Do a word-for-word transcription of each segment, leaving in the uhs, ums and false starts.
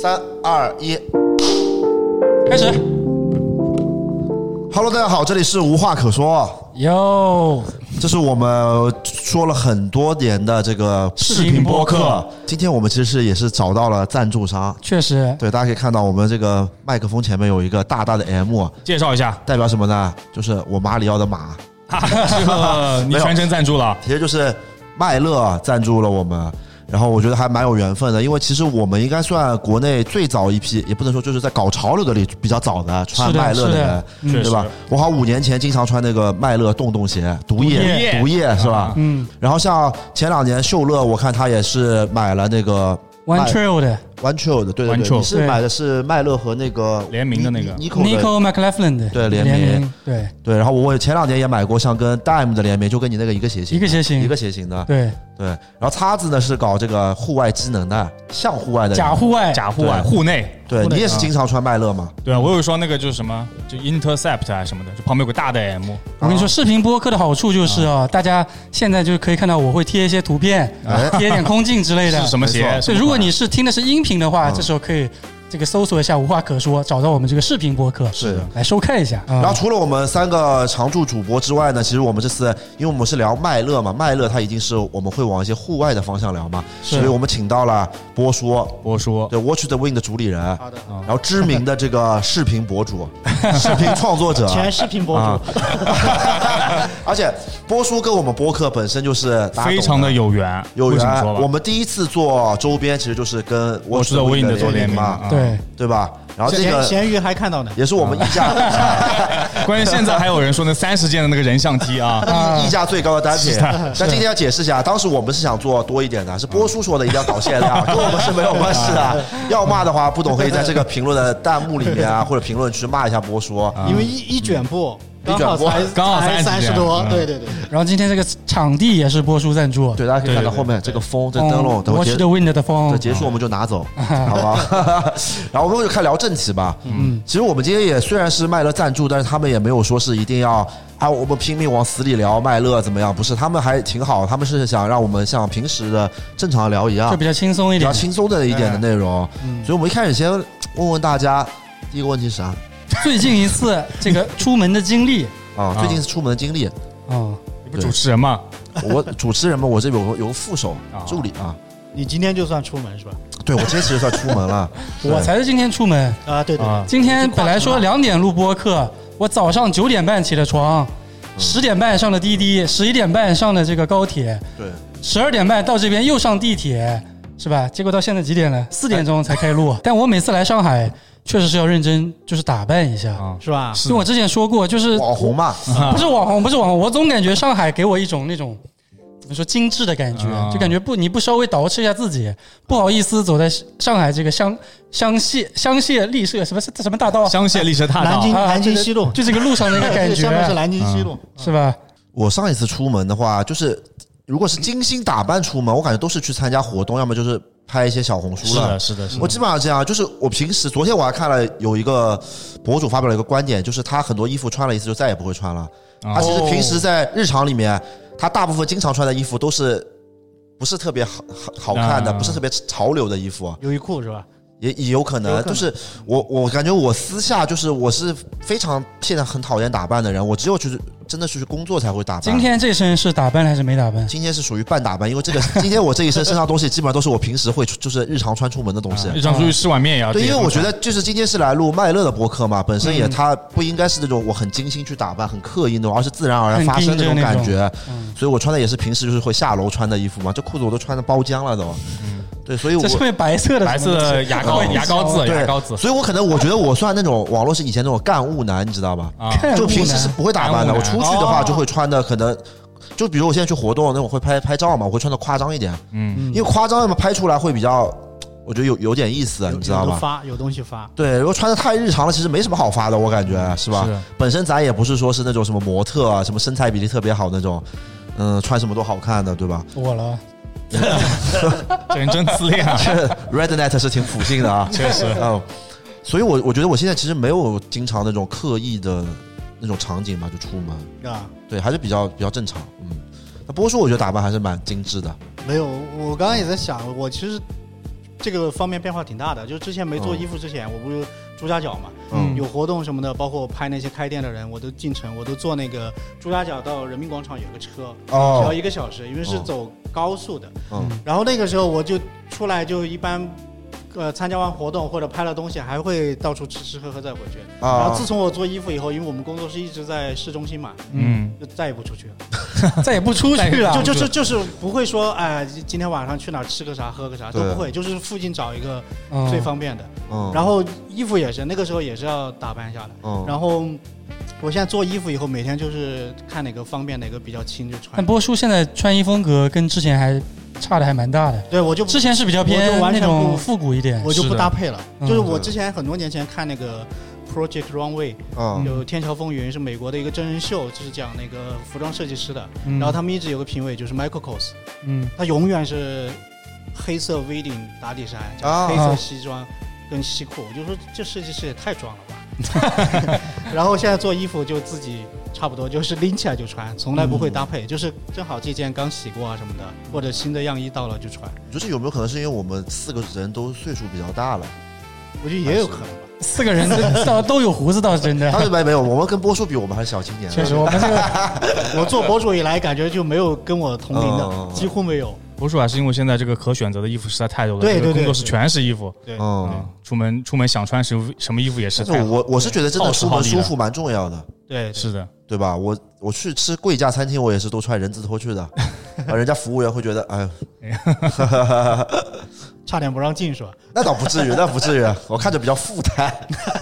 三二一， 开始。 Hello， 大家好，这里是无话可说。 哟， 这是我们说了很多年的这个视频播客。今天我们其实是也是找到了赞助商， 确实， 对，大家可以看到我们这个麦克风前面有一个大大的 M， 介绍一下， 代表什么呢？就是我马里奥的马。 这个你全程赞助了， 其实就是麦乐赞助了我们。然后我觉得还蛮有缘分的，因为其实我们应该算国内最早一批，也不能说就是在搞潮流的里比较早的穿麦乐的人， 嗯、 对吧？我好像五年前经常穿那个麦乐洞洞鞋，毒液毒液是吧？ 嗯。 然后像前两年秀乐，我看他也是买了那个 One Trail 的 One Trail 的，对对对，你是买的是麦乐和那个联名的那个 Nico McLaughlin 的， 对联名， 对对。然后我前两年也买过像跟 Dime 的联名，就跟你那个一个鞋型， 一个鞋型， 一个鞋型的， 对。 对，然后叉子呢是搞这个户外机能的，像户外的假户外， 假户外，户内。 对，你也是经常穿麦乐吗？ 对啊，我有一双那个就是什么，就 Intercept 啊什么的，就旁边有个大的 M。 我跟你说，视频播客的好处就是啊，大家现在就可以看到我会贴一些图片，贴一点空镜之类的。 是什么鞋？ 所以如果你是听的是音频的话，这时候可以。这个搜索一下无话可说，找到我们这个视频播客， 是来收看一下。 然后除了我们三个常驻主播之外呢，其实我们这次因为我们是聊麦乐嘛，麦乐它已经是我们会往一些户外的方向聊嘛，所以我们请到了波叔， 波叔对 Watch the Wind 的主理人， 好的， 然后知名的这个视频博主、视频创作者， 前视频博主， 啊、而且波叔跟我们播客本身就是非常的有缘， 有缘。我们第一次做周边，其实就是跟 Watch the Wind 做联名嘛， 对。 对吧？然后这个咸鱼还看到呢， 也是我们溢价。 关键现在还有人说那三十件的那个人像 T 啊， 溢价最高的单品。但今天要解释一下，当时我们是想做多一点的，是波叔说的一定要搞限量，跟我们是没有关系的。要骂的话，不懂可以在这个评论的弹幕里面啊，或者评论区骂一下波叔， 因为一一卷布。 刚好才刚好三十多，对对对。 然后今天这个场地也是波叔赞助， 对，大家可以看到后面这个风，这灯笼，等会 Watch the Wind 的风， 对，结束我们就拿走，好吧？然后我们就开始聊正题吧。嗯，其实我们今天也虽然是麦乐赞助，但是他们也没有说是一定要啊，我们拼命往死里聊麦乐怎么样？不是，他们还挺好，他们是想让我们像平时的正常聊一样， 就比较轻松一点， 比较轻松的一点的内容。所以我们一开始先问问大家，第一个问题是啥？ 最近一次这个出门的经历。 啊，最近是出门的经历。 哦， 你不主持人吗？ 我主持人嘛，我这边有有个副手助理啊。 你今天就算出门是吧？ 对，我今天其实算出门了。 我才是今天出门啊，对对。 今天本来说两点录播客，我早上九点半起的床，十点半上的滴滴，十一点半上的这个高铁， 对， 十二点半到这边又上地铁，是吧？结果到现在几点了？四点钟才开录。但我每次来上海。确实是要认真，就是打扮一下， 是吧？ 因为我之前说过，就是网红嘛， 不是网红，不是网红。我总感觉上海给我一种那种怎么说精致的感觉，就感觉不你不稍微捯饬一下自己，不好意思走在上海这个香香榭香榭丽舍什么什么大道， 香榭丽舍大道， 南京南京西路， 就这个路上的一个感觉， 下面是南京西路， 是吧？ 我上一次出门的话，就是如果是精心打扮出门，我感觉都是去参加活动，要么就是拍一些小红书了。 是的，是的，是的。 我基本上这样，就是我平时昨天我还看了有一个博主发表了一个观点，就是他很多衣服穿了一次就再也不会穿了。他其实平时在日常里面，他大部分经常穿的衣服都是不是特别好好看的，不是特别潮流的衣服。 优衣库是吧？ 也也有可能，就是我我感觉我私下就是我是非常现在很讨厌打扮的人，我只有就是真的是去工作才会打扮。 今天这身是打扮还是没打扮？ 今天是属于半打扮，因为这个今天我这一身身上东西基本上都是我平时会就是日常穿出门的东西。 日常出去吃碗面也要。 对，因为我觉得就是今天是来录麦乐的播客嘛，本身也它不应该是那种我很精心去打扮、很刻意那种，而是自然而然发生那种感觉。所以我穿的也是平时就是会下楼穿的衣服嘛，这裤子我都穿的包浆了都。对，所以我这是会白色的白色的牙膏牙膏字牙膏字， 所以我可能我觉得我算那种网络是以前那种干物男，你知道吧？ 啊， 就平时是不会打扮的，我出去的话就会穿的可能，就比如我现在去活动那种会拍拍照嘛，我会穿的夸张一点，嗯，因为夸张嘛拍出来会比较，我觉得有有点意思，你知道吧？ 发有东西发， 对，如果穿的太日常了，其实没什么好发的，我感觉是吧？是本身咱也不是说是那种什么模特啊，什么身材比例特别好那种，嗯，穿什么都好看的，对吧？ 我了。 这人真自恋啊 ！Rednet 是挺普信的啊， 确实， 嗯，所以我我觉得我现在其实没有经常那种刻意的那种场景嘛，就出门啊，对，还是比较比较正常，嗯。那波叔我觉得打扮还是蛮精致的。 没有，我刚刚也在想，我其实这个方面变化挺大的。就之前没做衣服之前，我不是朱家角嘛， 嗯有活动什么的，包括我拍那些开店的人，我都进城，我都坐那个朱家角到人民广场有个车， 哦只要一个小时，因为是走高速的。 嗯然后那个时候我就出来，就一般。呃，参加完活动或者拍了东西，还会到处吃吃喝喝再回去。 啊然后自从我做衣服以后，因为我们工作室一直在市中心嘛， 嗯， 就再也不出去了。 再也不出去了， 就就是就是不会说，哎，今天晚上去哪儿吃个啥喝个啥都不会，就是附近找一个最方便的。 嗯， 然后衣服也是，那个时候也是要打扮一下的。 嗯， 然后我现在做衣服以后，每天就是看哪个方便，哪个比较轻就穿但。波叔现在穿衣风格跟之前还差的还蛮大的。 对，我就之前是比较偏我就完全那种不复古一点， 我就不搭配了。 嗯就是我之前很多年前看那个 Project Runway， 嗯有《天桥风云》是美国的一个真人秀，就是讲那个服装设计师的。 嗯然后他们一直有个评委就是 Michael Kors， 嗯他永远是黑色 V 领打底衫，加啊黑色西装跟西裤。我就说这设计师也太装了吧。然后现在做衣服就自己差不多就是拎起来就穿，从来不会搭配，就是正好这件刚洗过啊什么的，或者新的样衣到了就穿。 我觉得有没有可能是因为我们四个人都岁数比较大了？ 我觉得也有可能吧。 四个人都倒都有胡子，倒是真的。 当然没有，我们跟波叔比，我们还是小青年。 确实，我们这个我做博主以来，感觉就没有跟我同龄的， 哦几乎没有。 博主还是因为现在这个可选择的衣服实在太多了， 对对对这个工作室全是衣服， 对， 嗯， 嗯出门出门想穿什么什么衣服也是太好。 但是我我是觉得真的出门耗时耗力的舒服蛮重要的， 对，对是的， 对吧？我我去吃贵价餐厅，我也是都穿人字拖去的，啊，人家服务员会觉得，哎呦， 差点不让进是吧？ 那倒不至于，那不至于，我看着比较负担。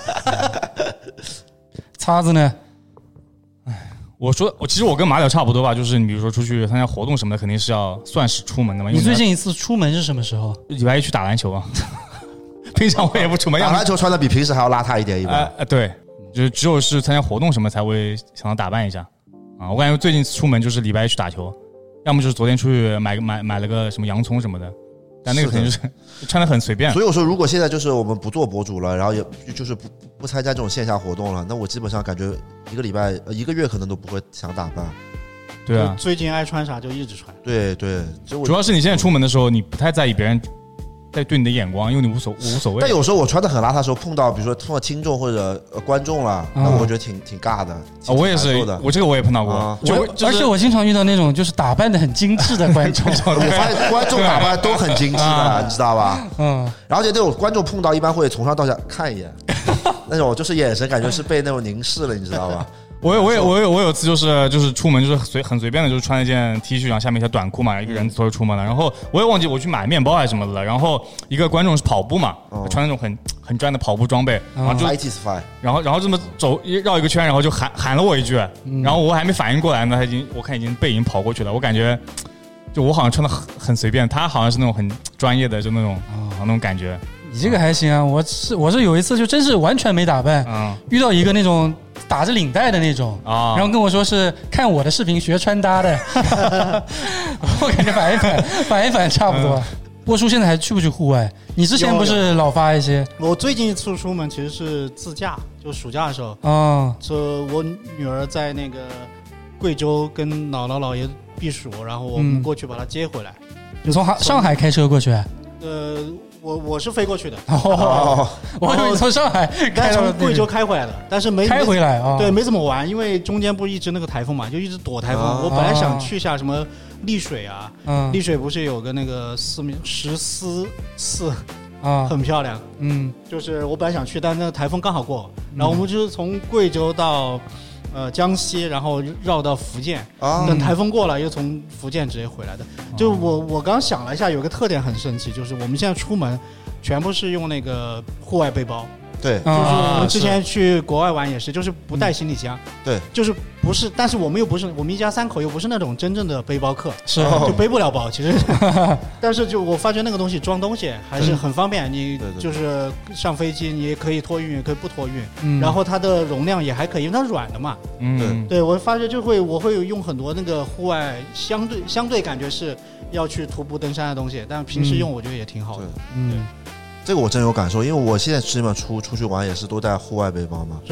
叉子呢？ 我说我其实我跟马柳差不多吧，就是你比如说出去参加活动什么的，肯定是要算是出门的嘛。因为你最近一次出门是什么时候？ 礼拜一去打篮球啊，平常我也不出门， 打篮球穿的比平时还要邋遢一点，一般。 呃呃，对，就是只有是参加活动什么才会想要打扮一下啊。我感觉最近出门就是礼拜一去打球，要么就是昨天出去买个买买了个什么洋葱什么的，但那个肯定就是穿的很随便。 所以我说，如果现在就是我们不做博主了，然后也就是不不参加这种线下活动了，那我基本上感觉一个礼拜、呃一个月可能都不会想打扮。 对啊， 最近爱穿啥就一直穿。 对对，就我主要是你现在出门的时候，你不太在意别人在对你的眼光，因为你无所无所谓。 但有时候我穿的很邋遢的时候，碰到比如说碰到听众或者、呃、观众了，那我觉得挺挺尬的。 啊，我也是挺难受的， 我这个我也碰到过， 啊就我而且我经常遇到那种就是打扮的很精致的观众， 我发现观众打扮都很精致的， 啊你知道吧？ 嗯， 然后而且那种观众碰到一般会从上到下看一眼，那种就是眼神感觉是被那种凝视了，你知道吧？ 我有我有我有我有次就是就是出门就是随很随便的，就是穿一件 T 恤，然后下面一条短裤嘛，一个人走就出门了。然后我也忘记我去买面包还是什么的了。然后一个观众是跑步嘛， 哦穿那种很很专的跑步装备，然后就 I T S Five， 然后然后这么走绕一个圈，然后就喊喊了我一句，然后我还没反应过来呢，他已经我看已经背影跑过去了。我感觉就我好像穿的很很随便，他好像是那种很专业的，就那种啊那种感觉。 你这个还行啊，我是我是有一次就真是完全没打扮， 嗯遇到一个那种打着领带的那种， 啊， 然后跟我说是看我的视频学穿搭的，我感觉反一反反一反差不多。波叔现在还去不去户外？你之前不是老发一些？ 我最近一次出门其实是自驾，就暑假的时候， 哦， 说我女儿在那个贵州跟姥姥姥爷避暑，然后我们嗯过去把她接回来。 你从上海开车过去？ 呃，我我是飞过去的， 哦，我以为你从上海开到但是从贵州开回来的，但是没开回来啊？ 对，没怎么玩，因为中间不是一直那个台风嘛，就一直躲台风。 啊我本来想去一下什么丽水啊， 嗯丽水不是有个那个四面石狮寺， 啊， 很漂亮。 嗯就是我本来想去，但那个台风刚好过，然后我们就是从贵州到呃江西，然后绕到福建， 啊等台风过了又从福建直接回来的。就我我刚想了一下，有个特点很神奇，就是我们现在出门全部是用那个户外背包。 对， 就是我啊们之前去国外玩也是，就是不带行李箱。 对， 就是不是，但是我们又不是，我们一家三口又不是那种真正的背包客， 是哦就背不了包。其实，但是就我发觉那个东西装东西还是很方便。你对对就是上飞机，你也可以托运，也可以不托运。 嗯然后它的容量也还可以，因为它是软的嘛。 嗯对我发觉就会，我会用很多那个户外相对相对感觉是要去徒步登山的东西，但平时用我觉得也挺好的。 嗯这个我真有感受，因为我现在基本上出出去玩也是都带户外背包嘛。 是吧？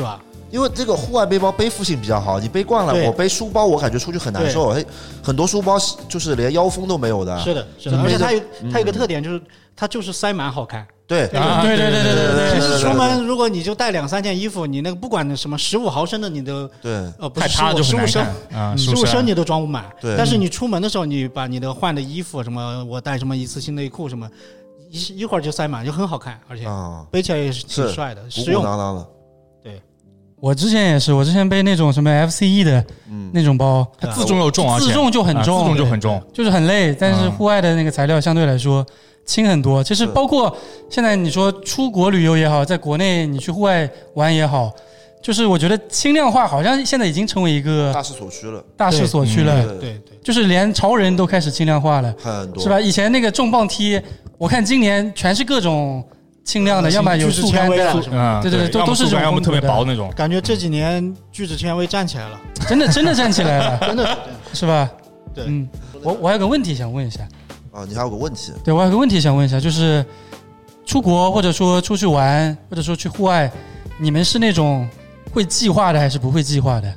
因为这个户外背包背负性比较好，你背惯了，我背书包我感觉出去很难受，很多书包就是连腰封都没有的。 是的，是的，而且它有它有个特点就是它就是塞满好看。 对啊，对对对对对对。 其实出门如果你就带两三件衣服，你那个不管什么十五毫升的，你都对呃不是十五十五升啊， 十五升你都装不满。 对。 但是你出门的时候，你把你的换的衣服什么，我带什么一次性内裤什么，一一会儿就塞满，就很好看，而且背起来也是挺帅的，实用。 鼓鼓囊囊的。 对。 我之前也是，我之前背那种什么 F C E 的那种包， 它自重又重， 自重就很重， 自重就很重， 就是很累。但是户外的那个材料相对来说轻很多，其实包括现在你说出国旅游也好，在国内你去户外玩也好，就是我觉得轻量化好像现在已经成为一个大势所趋了， 大势所趋了。 对对， 就是连潮人都开始轻量化了， 很多是吧？以前那个重磅梯，我看今年全是各种轻量的，要么有速干的， 嗯， 对对对，都都是这种， 要么特别薄那种。 感觉这几年聚酯纤维站起来了， 真的真的站起来了， 真的是吧？ 对， 嗯，我我还有个问题想问一下。 啊，你还有个问题？ 对，我还有个问题想问一下，就是出国或者说出去玩，或者说去户外，你们是那种会计划的还是不会计划的？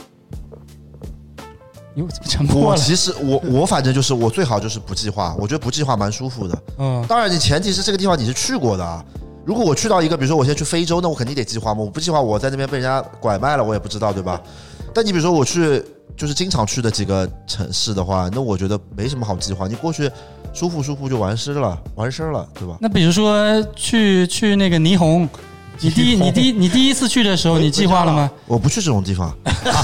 哟，怎么沉默了？ 我其实我我反正就是我最好就是不计划，我觉得不计划蛮舒服的。 嗯， 当然你前提是这个地方你是去过的啊。如果我去到一个，比如说我现在去非洲，那我肯定得计划嘛。我不计划，我在那边被人家拐卖了，我也不知道，对吧？但你比如说我去就是经常去的几个城市的话，那我觉得没什么好计划，你过去舒服舒服就完事了，完事了，对吧？ 那比如说去去那个霓虹，你第一你第一你第一次去的时候，你计划了吗？ 我不去这种地方。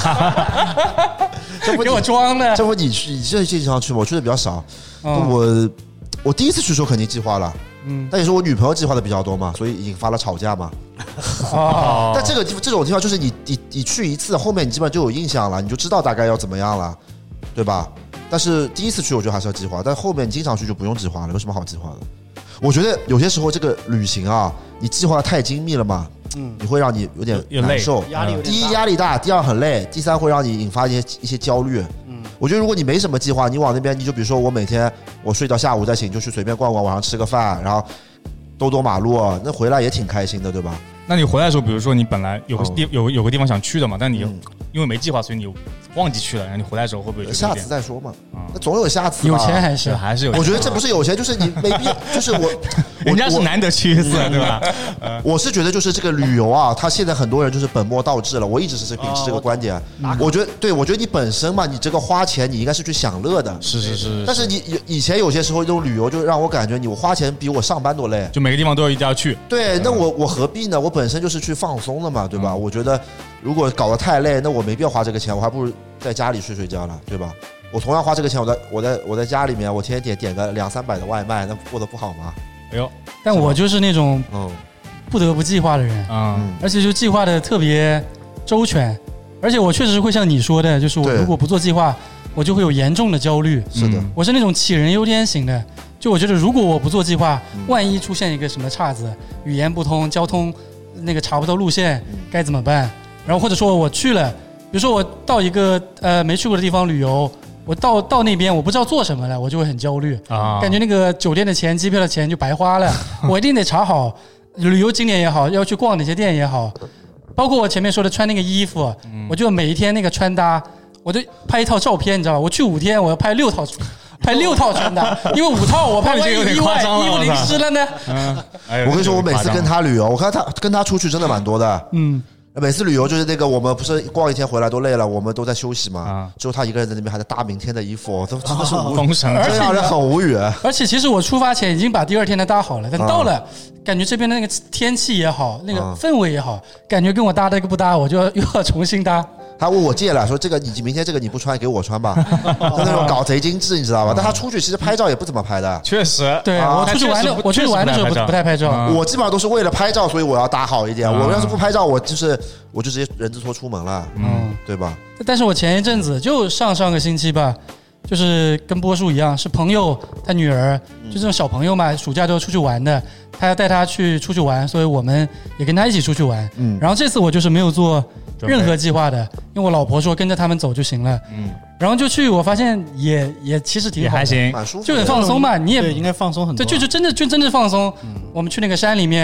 这不给我装的， 这不你去你这经常去吗？我去的比较少。哦、我我第一次去的时候肯定计划了，嗯，但也是我女朋友计划的比较多嘛，所以引发了吵架嘛。哦，但这个地方这种地方就是你你你去一次，后面你基本上就有印象了，你就知道大概要怎么样了，对吧？但是第一次去我觉得还是要计划，但后面你经常去就不用计划了，有什么好计划的？我觉得有些时候这个旅行啊，你计划的太精密了嘛，嗯，你会让你有点难受， 压力有点大。 第一压力大，第二很累，第三会让你引发一些一些焦虑。嗯，我觉得如果你没什么计划，你往那边你就比如说我每天我睡到下午再醒，就去随便逛逛，晚上吃个饭，然后兜兜马路，那回来也挺开心的，对吧？ 那你回来的时候，比如说你本来有个地、哦、有有个地方想去的嘛，但你因为没计划，所以你忘记去了，然后你回来的时候会不会下次再说嘛？嗯、那总有下次。 有钱还是还是有钱？ 我觉得这不是有钱，就是你没必要，就是我， 人家是难得去一次，对吧？ 我是觉得就是这个旅游啊，他现在很多人就是本末倒置了。我一直是秉持这个观点。哦、我, 我觉得，对我觉得你本身嘛，你这个花钱，你应该是去享乐的。 是是 是, 是。 但是你以前有些时候这种旅游，就让我感觉你我花钱比我上班多累， 就每个地方都一定要去。 对，那我我何必呢？我本身就是去放松的嘛，对吧？嗯、我觉得如果搞得太累，那我没必要花这个钱，我还不如在家里睡睡觉了，对吧？我同样花这个钱，我在我在我在家里面，我天天点点个两三百的外卖，那过得不好吗？ 哎呦， 但我就是那种不得不计划的人，嗯，而且就计划的特别周全，而且我确实会像你说的，就是我如果不做计划，我就会有严重的焦虑。 是的， 我是那种杞人忧天型的，就我觉得如果我不做计划，嗯、万一出现一个什么岔子，语言不通，交通那个查不到路线，该怎么办？然后或者说我去了，比如说我到一个呃没去过的地方旅游。我到到那边我不知道做什么了，我就会很焦虑啊，感觉那个酒店的钱、机票的钱就白花了。我一定得查好旅游景点也好，要去逛哪些店也好，包括我前面说的穿那个衣服，嗯、我就每一天那个穿搭，我就拍一套照片，你知道吧？我去五天，我要拍六套，拍六套穿搭，因为五套我怕万一意外衣服淋湿了呢。嗯， 我跟你说，我每次跟他旅游，我看他跟他出去真的蛮多的，嗯。每次旅游就是那个，我们不是逛一天回来都累了，我们都在休息嘛。啊、只有他一个人在那边还在搭明天的衣服，都真的是无语，这让人很无语。 而且其实我出发前已经把第二天的搭好了，但到了，啊、感觉这边的那个天气也好，那个氛围也好，啊、感觉跟我搭的一个不搭，我就要又要重新搭。 他问我借了，说这个你明天这个你不穿给我穿吧，就那种搞贼精致，你知道吧？但他出去其实拍照也不怎么拍的， 确实。 对、啊、我出去玩的，我出去玩的时候不不太拍照、 嗯，我基本上都是为了拍照，所以我要搭好一点。嗯、我要是不拍照，我就是我就直接人字拖出门了，嗯，对吧？ 但是我前一阵子就上上个星期吧，就是跟波叔一样，是朋友他女儿，就这种小朋友嘛，暑假都要出去玩的，他要带他去出去玩，所以我们也跟他一起出去玩。嗯，然后这次我就是没有做任何计划的，因为我老婆说跟着他们走就行了。嗯，然后就去，我发现也也其实挺好的， 还行， 就很放松嘛。你也应该放松很多， 对，就是真的就真的放松。嗯，我们去那个山里面，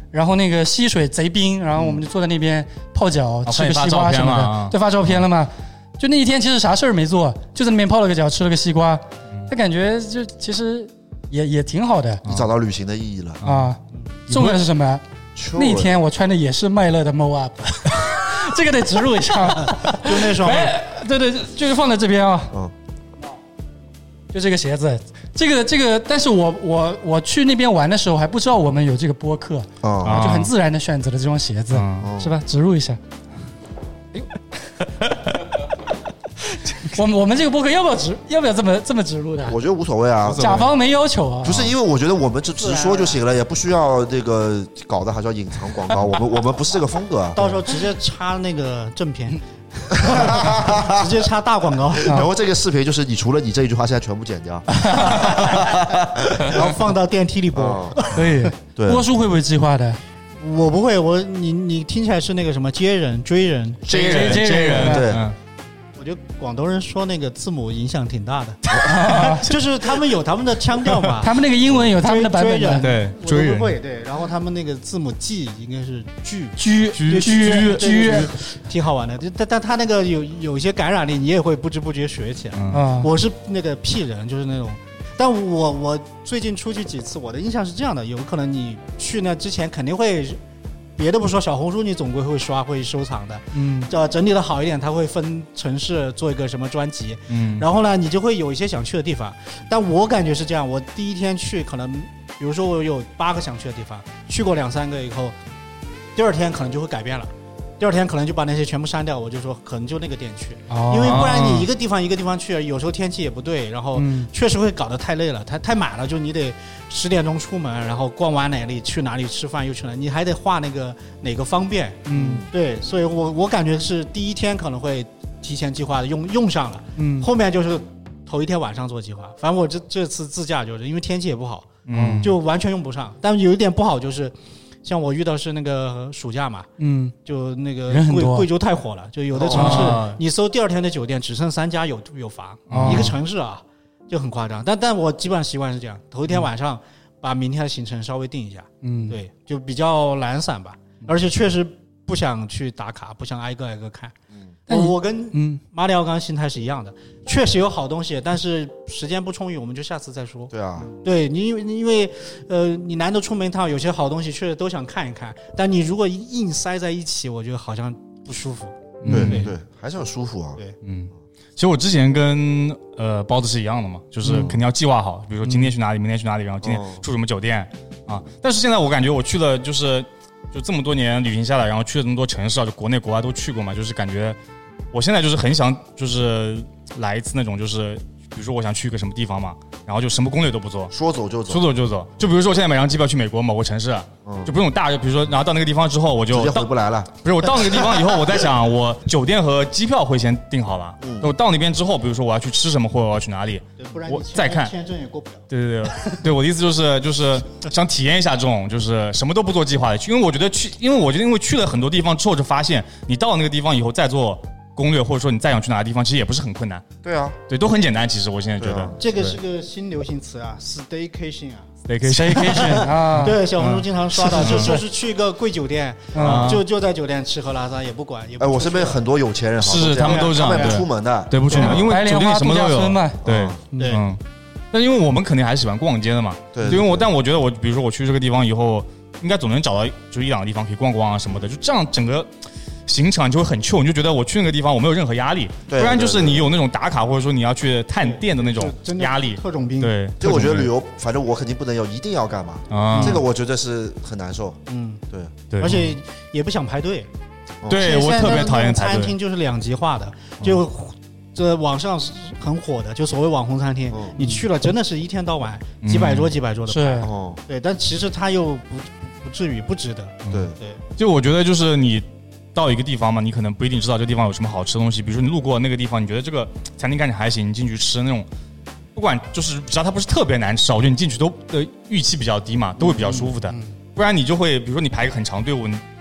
然后那个溪水贼冰，然后我们就坐在那边泡脚， 嗯、 吃个西瓜什么的， 啊、 对，发照片了嘛。就那一天其实啥事儿没做，就在那边泡了个脚，吃了个西瓜，他感觉就其实也也挺好的。 你找到旅行的意义了啊！重要的是什么？那天我穿的也是麦乐的 Mo Up， 这个得植入一下， 就那双， 哎，对对，就是放在这边啊。 嗯， 就这个鞋子，这个这个，但是我我我去那边玩的时候还不知道我们有这个播客啊，就很自然的选择了这双鞋子，是吧？植入一下。哎呦。我们我们这个播客要不要植要不要这么这么植入的？ 我觉得无所谓啊， 甲方没要求啊。 不是因为我觉得我们就直说就行了，也不需要这个搞得还叫隐藏广告。我们我们不是这个风格， 到时候直接插那个正片，直接插大广告。 然后这个视频就是你除了你这一句话，现在全部剪掉， 然后放到电梯里播。 可以。 对， 波叔会不会计划的？ 我不会，我你你听起来是那个什么接人追人追人追人对。 我觉得广东人说那个字母影响挺大的，就是他们有他们的腔调嘛， 他们那个英文有他们的版本的， 对， 追人会对，然后他们那个字母 G 应该是句句句句句， 挺好玩的。但但他那个有有一些感染力，你也会不知不觉学起来。 嗯， 我是那个屁人，就是那种。但我我最近出去几次，我的印象是这样的，有可能你去那之前肯定会。别的不说，小红书你总归会刷会收藏的， 嗯， 呃，整理的好一点，它会分城市做一个什么专辑， 嗯， 然后呢，你就会有一些想去的地方。但我感觉是这样，我第一天去，可能比如说我有八个想去的地方，去过两三个以后，第二天可能就会改变了。第二天可能就把那些全部删掉，我就说可能就那个点去， 哦、 因为不然你一个地方一个地方去，有时候天气也不对，然后确实会搞得太累了，太太满了，就你得十点钟出门，然后逛完哪里去哪里吃饭又去哪里，你还得画那个哪个方便， 嗯， 对，所以我我感觉是第一天可能会提前计划的用用上了， 嗯， 后面就是头一天晚上做计划，反正我这这次自驾就是因为天气也不好， 嗯， 就完全用不上，但有一点不好就是。像我遇到是那个暑假嘛， 嗯， 就那个贵贵州太火了，就有的城市、哦、你搜第二天的酒店只剩三家有有房、哦，一个城市啊，就很夸张。但但我基本上习惯是这样，头一天晚上把明天的行程稍微定一下，嗯，对，就比较懒散吧，而且确实不想去打卡，不想挨个挨个看。我我跟嗯马里奥刚心态是一样的，确实有好东西，但是时间不充裕，我们就下次再说。 对啊， 对你因为因为呃你难得出门一趟，有些好东西确实都想看一看，但你如果硬塞在一起，我觉得好像不舒服。 对对对，还是要舒服啊。 对， 嗯。其实我之前跟呃包子是一样的嘛，就是肯定要计划好，比如说今天去哪里，明天去哪里，然后今天住什么酒店、嗯、啊。但是现在我感觉我去了就是就这么多年旅行下来，然后去了这么多城市啊，就国内国外都去过嘛，就是感觉。我现在就是很想，就是来一次那种，就是比如说我想去一个什么地方嘛，然后就什么攻略都不做， 说走就走， 说走就走。就比如说我现在买张机票去美国某个城市，嗯、就不用大，就比如说，然后到那个地方之后，我就直接回不来了。 不是，我到那个地方以后，我在想，我酒店和机票会先订好了。嗯、我到那边之后，比如说我要去吃什么，或者我要去哪里， 对，不然我再看签证也过不了。 对对对，对我的意思就是就是想体验一下这种，就是什么都不做计划的，因为我觉得去，因为我觉得因为去了很多地方之后，就发现你到那个地方以后再做。攻略或者说你再想去哪个地方，其实也不是很困难。 对啊， 对，都很简单。其实我现在觉得、 啊、这个是个新流行词啊 ，staycation 啊 ，staycation 啊， 对，小红书经常刷到，就就是去一个贵酒店，嗯、就就在酒店吃喝拉撒也不管。也不哎，我身边很多有钱人， 是他们都这样， 他们不出门的， 对，不出门，因为酒店什么都有。对对， 嗯，但因为我们肯定还是喜欢逛街的嘛， 对， 因为我但我觉得我比如说我去这个地方以后，应该总能找到就一两个地方可以逛逛啊什么的，就这样整个。行程就会很 chill， 你就觉得我去那个地方我没有任何压力，不然就是你有那种打卡或者说你要去探店的那种压力， 特种兵。 对， 就我觉得旅游，反正我肯定不能有一定要干嘛啊，这个我觉得是很难受。 嗯， 对对， 而且也不想排队。 对我特别讨厌排队。 餐厅就是两极化的，就这网上很火的，就所谓网红餐厅，你去了真的是一天到晚几百桌几百桌的排。 哦， 对，但其实它又不不至于不值得。 对对， 就我觉得就是你。到一个地方嘛，你可能不一定知道这个地方有什么好吃的东西。比如说你路过那个地方，你觉得这个餐厅看起来还行，你进去吃那种，不管就是只要它不是特别难吃，我觉得你进去都的预期比较低嘛，都会比较舒服的。嗯嗯、不然你就会，比如说你排一个很长队伍，你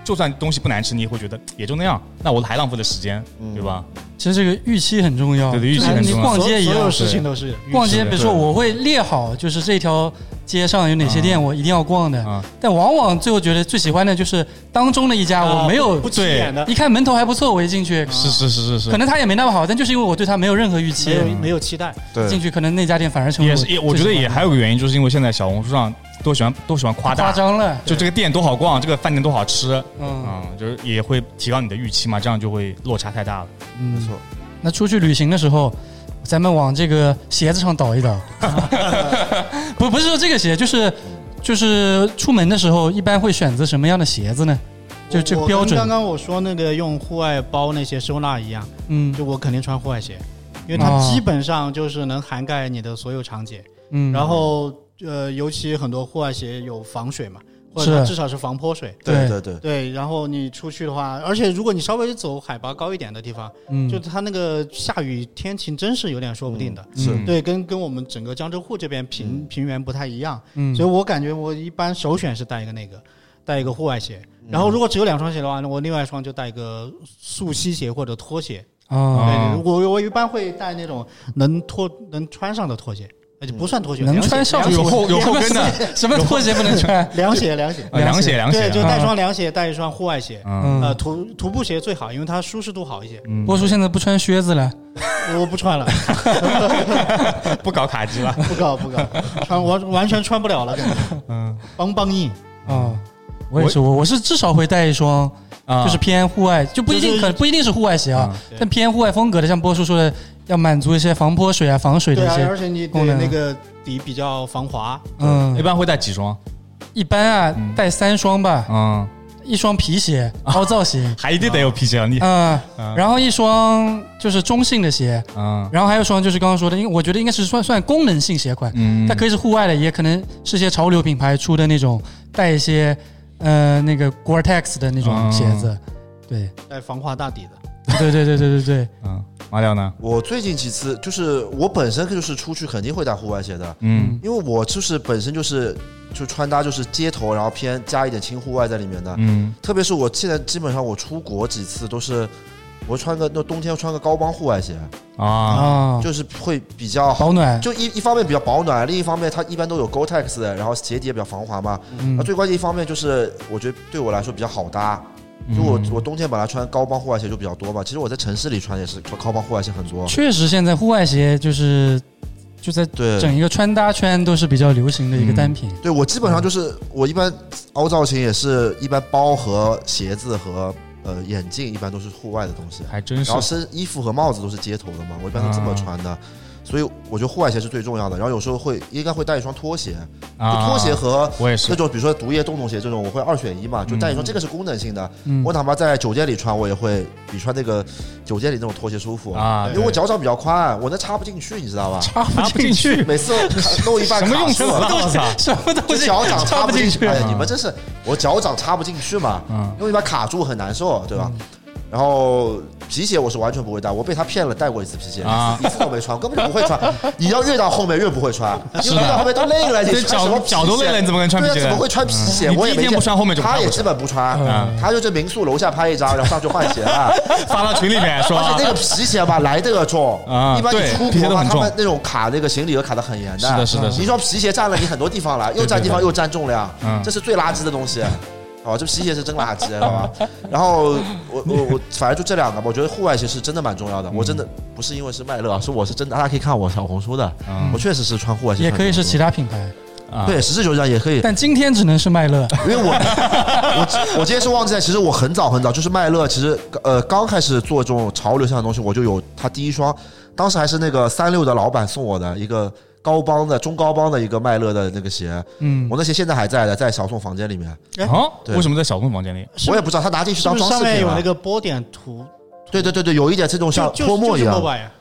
就算东西不难吃，你也会觉得也就那样，那我还浪费了时间， 嗯、 对吧？ 其实这个预期很重要， 对对，预期很重要。 你逛街一样， 所有事情都是逛街。比如说，我会列好，就是这条街上有哪些店我一定要逛的， 啊、 但往往最后觉得最喜欢的就是当中的一家，我没有、 啊、不起眼的， 一看门头还不错，我一进去， 是是是是是， 可能它也没那么好，但就是因为我对它没有任何预期， 没有没有期待， 对， 进去可能那家店反而成为也是也，我觉得也还有个原因，就是因为现在小红书上都喜欢都喜欢夸大夸张了， 就这个店多好逛，这个饭店多好吃， 嗯嗯，就是也会提高你的预期嘛，这样就会落差太大了。 嗯， 没错。 那出去旅行的时候，咱们往这个鞋子上倒一倒，不不是说这个鞋，就是就是出门的时候一般会选择什么样的鞋子呢？就这个标准。 刚刚我说那个用户外包那些收纳一样，嗯，就我肯定穿户外鞋，因为它基本上就是能涵盖你的所有场景，嗯，然后呃，尤其很多户外鞋有防水嘛。或者至少是防泼水， 对对对对。然后你出去的话，而且如果你稍微走海拔高一点的地方，嗯，就它那个下雨天晴真是有点说不定的， 嗯、是对，跟跟我们整个江浙沪这边平、嗯、平原不太一样，嗯，所以我感觉我一般首选是带一个那个带一个户外鞋，然后如果只有两双鞋的话，那我另外一双就带一个速吸鞋或者拖鞋， 哦， 对，我我一般会带那种能拖能穿上的拖鞋。不算拖鞋， 能穿上有后有后跟的， 什么拖鞋不能穿？ 凉鞋，凉鞋， 凉鞋，凉鞋， 对，就带双凉鞋，带一双户外鞋， 嗯， 呃，徒徒步鞋最好，因为它舒适度好一些。 波叔现在不穿靴子了， 我不穿了， 不搞卡机了， 不搞不搞，穿完完全穿不了了，感觉，嗯，邦邦硬啊，我也是，我我是至少会带一双。就是偏户外，就不一定可不一定是户外鞋啊，但偏户外风格的，像波叔说的，要满足一些防泼水啊、防水的一些功能。 对，而且你对那个底比较防滑。 嗯，一般会带几双？ 一般啊，带三双吧。 嗯， 一双皮鞋，凹造型， 还一定得有皮鞋啊你。 嗯，然后一双就是中性的鞋，嗯，然后还有一双就是刚刚说的，因为我觉得应该是算算功能性鞋款，嗯，它可以是户外的，也可能是些潮流品牌出的那种带一些。呃，那个 Gore-Tex 的那种鞋子，嗯、对， 带防滑大底的， 对对对对对对， 嗯，马亮呢？ 我最近几次就是我本身就是出去肯定会带户外鞋的， 嗯， 因为我就是本身就是就穿搭就是街头，然后偏加一点轻户外在里面的， 嗯， 特别是我现在基本上我出国几次都是。我穿个那冬天穿个高帮户外鞋啊， 就是会比较保暖， 就一一方面比较保暖，另一方面它一般都有 Gore-Tex 的，然后鞋底也比较防滑嘛。嗯，那最关键一方面就是我觉得对我来说比较好搭，就我我冬天本来穿高帮户外鞋就比较多嘛，其实我在城市里穿也是高帮户外鞋很多。 确实，现在户外鞋就是就在整一个穿搭圈都是比较流行的一个单品。 嗯、对我基本上就是我一般凹造型也是一般包和鞋子和。呃，眼镜一般都是户外的东西， 还真是。 然后身衣服和帽子都是街头的嘛，我一般都这么穿的，啊、所以我觉得户外鞋是最重要的。然后有时候会应该会带一双拖鞋， 啊、 就拖鞋和我也是那种比如说毒液洞洞鞋这种，我会二选一嘛，就带一双，这个是功能性的。嗯、我哪怕在酒店里穿，我也会比穿那个酒店里那种拖鞋舒服啊， 因为我脚掌比较宽，我那插不进去，你知道吧？ 插不进去， 每次弄一半什么用词啊？ 什么东西？ 脚掌插不进去，哎， 嗯、 你们这是我脚掌插不进去嘛？嗯，用一半卡住很难受，对吧？嗯然后皮鞋我是完全不会带，我被他骗了，带过一次皮鞋，啊、一次都没穿，根本就不会穿。你要越到后面越不会穿，因为越到后面都累了，你脚脚都累了，你怎么可能穿皮鞋？ 对啊，怎么会穿皮鞋？ 嗯、 我也没天不穿，后面就他也基本不穿，嗯、他就在民宿楼下拍一张，然后上去换鞋了， 发到群里面说。 而且那个皮鞋吧来这个重啊，一般你出国嘛，他们那种卡那个行李额卡得很严的， 是的，是的。 你一双皮鞋占了你很多地方了，又占地方又占重量，这是最垃圾的东西。哦，这皮鞋是真垃圾，好吧？然后我我我，反正就这两个吧。我觉得户外鞋是真的蛮重要的。嗯、我真的不是因为是麦乐，是我是真的，大家可以看我小红书的，嗯、我确实是穿户外鞋。 也可以是其他品牌， 啊、对，实事求是也可以。 但今天只能是麦乐， 因为我我我今天是忘记了，其实我很早很早就是麦乐，其实呃刚开始做这种潮流向的东西，我就有他第一双，当时还是那个三六的老板送我的一个。高帮的中高帮的一个麦乐的那个鞋，嗯，我那鞋现在还在的，在小宋房间里面。 啊，为什么在小宋房间里？ 我也不知道，他拿进去当装饰品了。 上面有那个波点图。 对对对对，有一点这种像泼墨一样。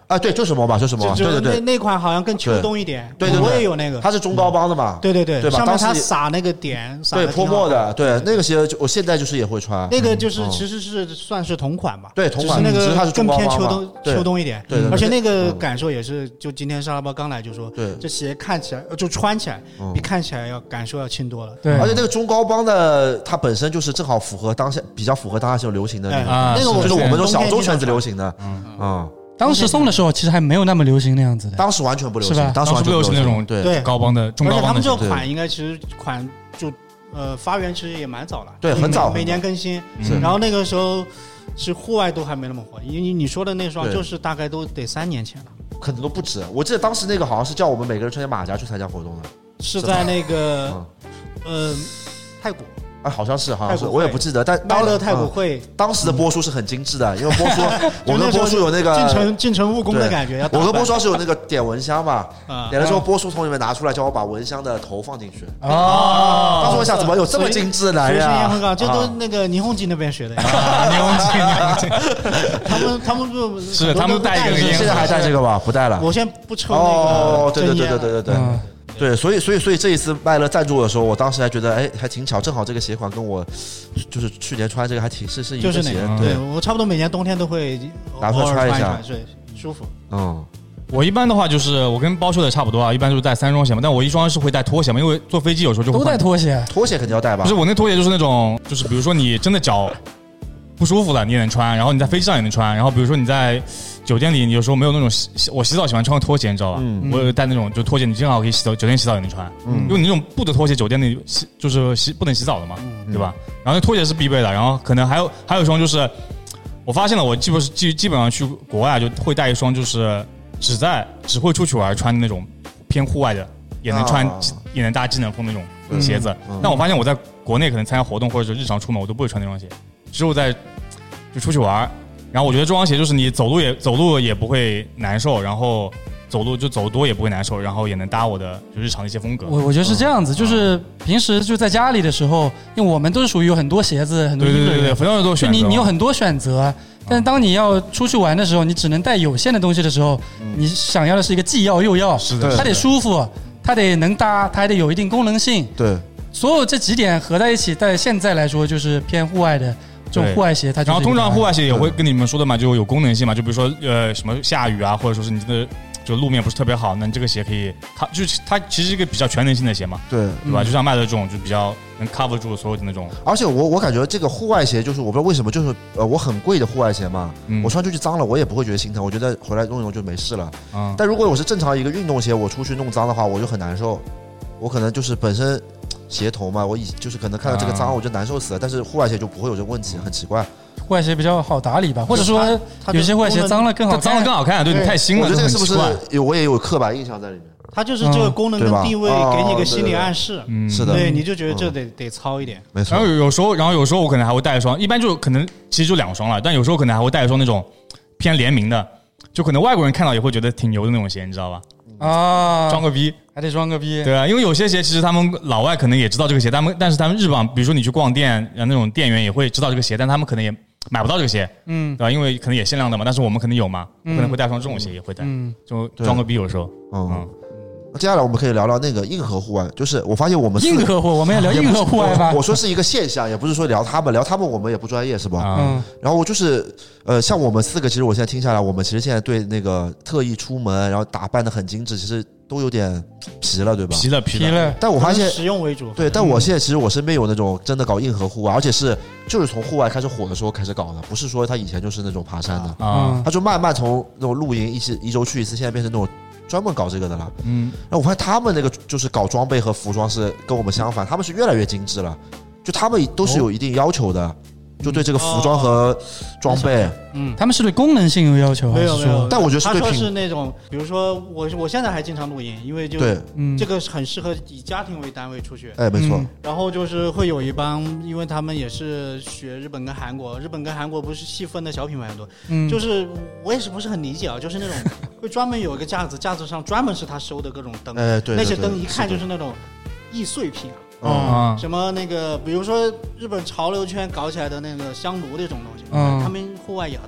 啊，对，就是摩马，就是摩马，对对对， 那那款好像更秋冬一点， 对对对， 我也有那个， 它是中高帮的嘛， 对对对， 对吧？ 上面它撒那个点， 对泼墨的，对那个鞋我现在就是也会穿， 那个就是其实是算是同款吧， 对同款， 那个它是更偏秋冬秋冬一点， 对， 而且那个感受也是，就今天沙拉包刚来就说， 对， 这鞋看起来就穿起来比看起来要感受要轻多了， 对， 而且那个中高帮的它本身就是正好符合当下比较符合当下这种流行的那个， 就是我们这种小众圈子流行的，嗯。 当时送的时候，其实还没有那么流行那样子的。 当时完全不流行， 是吧？ 当时不流行那种对高帮的、中高帮的。 而且他们这款应该其实款就呃发源其实也蛮早了， 对，很早， 每年更新。然后那个时候是户外都还没那么火，因为你说的那双就是大概都得三年前了， 可能都不止。我记得当时那个好像是叫我们每个人穿件马甲去参加活动的， 是在那个呃泰国。 啊，好像是，好像是，我也不记得。但麦乐太古汇当时的波叔是很精致的，因为波叔，我跟波叔有那个进城进城务工的感觉。 我跟波叔是有那个点蚊香嘛，点了之后，波叔从里面拿出来，叫我把蚊香的头放进去。 哦， 当时我想，怎么有这么精致的男人啊？ 这都那个霓虹金那边学的呀。 霓虹金，霓虹金。 他们他们不是他们带一个， 现在还带这个吧？不带了。 我现在不抽那个。 哦，对对对对对对对。对，所以所以所以这一次麦乐赞助的时候，我当时还觉得，哎，还挺巧，正好这个鞋款跟我就是去年穿这个还挺是是一个鞋， 对我差不多每年冬天都会拿出来穿一下， 对，舒服。 嗯， 我一般的话就是我跟包说的差不多啊，一般就是带三双鞋嘛，但我一双是会带拖鞋嘛，因为坐飞机有时候就会都带拖鞋， 拖鞋肯定要带吧？ 不是，我那拖鞋就是那种，就是比如说你真的脚不舒服了，你也能穿，然后你在飞机上也能穿，然后比如说你在酒店里，你有时候没有那种洗，我洗澡喜欢穿个拖鞋，你知道吧？嗯、我有带那种就拖鞋，你正好可以洗澡，酒店洗澡也能穿。嗯、因为你那种布的拖鞋，酒店里洗就是洗不能洗澡的嘛，嗯、对吧？然后那拖鞋是必备的，然后可能还有还有一双就是，我发现了，我基本基基本上去国外就会带一双，就是只在只会出去玩穿的那种偏户外的，也能穿、啊、也能搭机能风那种鞋子。嗯嗯、但我发现我在国内可能参加活动或者是日常出门，我都不会穿那双鞋，只有在就出去玩。然后我觉得这双鞋就是你走路也走路也不会难受，然后走路就走多也不会难受，然后也能搭我的就日常的一些风格。 我我觉得是这样子，嗯、就是平时就在家里的时候，因为我们都是属于有很多鞋子、很多衣服， 对对对对，很多人都选择， 你你有很多选择。但是当你要出去玩的时候，你只能带有限的东西的时候，嗯、你想要的是一个既要又要， 是的， 它得舒服，它得能搭，它还得有一定功能性。 对， 所有这几点合在一起，在现在来说就是偏户外的。这种户外鞋，它然后通常户外鞋也会跟你们说的嘛，就有功能性嘛，就比如说呃什么下雨啊，或者说是你的就路面不是特别好，那你这个鞋可以，它就是它其实是一个比较全能性的鞋嘛， 对对吧？就像卖的这种就比较能 cover 住所有的那种。 而且我我感觉这个户外鞋就是我不知道为什么，就是呃我很贵的户外鞋嘛，嗯、我穿出去脏了我也不会觉得心疼，我觉得回来用用就没事了。嗯、但如果我是正常一个运动鞋，我出去弄脏的话，我就很难受，我可能就是本身鞋头嘛，我以就是可能看到这个脏我就难受死了，但是户外鞋就不会有这个问题，很奇怪。 户外鞋比较好打理吧，或者说有些户外鞋脏了更好看， 脏了更好看，对你太新了。 我觉得这个是不是有我也有刻板印象在里面？ 它就是这个功能跟定位给你一个心理暗示， 嗯，是的， 对，你就觉得这得得糙一点， 没错。 然后有时候，然后有时候我可能还会带一双，一般就可能其实就两双了，但有时候可能还会带一双那种偏联名的，就可能外国人看到也会觉得挺牛的那种鞋，你知道吧？ 啊， 装个逼， 还得装个逼， 对啊，因为有些鞋其实他们老外可能也知道这个鞋，他们但是他们日本，比如说你去逛店，然后那种店员也会知道这个鞋，但他们可能也买不到这个鞋，嗯，对吧？因为可能也限量的嘛，但是我们可能有嘛，嗯、可能会带双这种鞋也会带，嗯，就装个逼有时候，嗯。嗯接下来我们可以聊聊那个硬核户外，就是我发现我们硬核户，我们也聊硬核户外吧。 我说是一个现象，也不是说聊他们，聊他们我们也不专业，是吧？嗯。然后我就是，呃，像我们四个，其实我现在听下来，我们其实现在对那个特意出门，然后打扮得很精致，其实都有点疲了，对吧？ 疲了，疲了。 但我发现实用为主。 对，但我现在其实我身边有那种真的搞硬核户外，而且是就是从户外开始火的时候开始搞的，不是说他以前就是那种爬山的啊，他就慢慢从那种露营一次一周去一次，现在变成那种。专门搞这个的了，嗯，那我发现他们那个就是搞装备和服装是跟我们相反，他们是越来越精致了，就他们都是有一定要求的，就对这个服装和装备， 嗯，他们是对功能性有要求， 没有没有， 但我觉得是对他说是那种，比如说我我现在还经常露营，因为就对， 嗯，这个很适合以家庭为单位出去， 哎，没错， 然后就是会有一帮，因为他们也是学日本跟韩国，日本跟韩国不是细分的小品牌很多，嗯，就是我也是不是很理解啊，就是那种。会专门有一个架子，架子上专门是他收的各种灯， 哎，对， 那些灯一看就是那种易碎品啊， 嗯，什么那个，比如说日本潮流圈搞起来的那个香炉这种东西，嗯，他们户外也要带，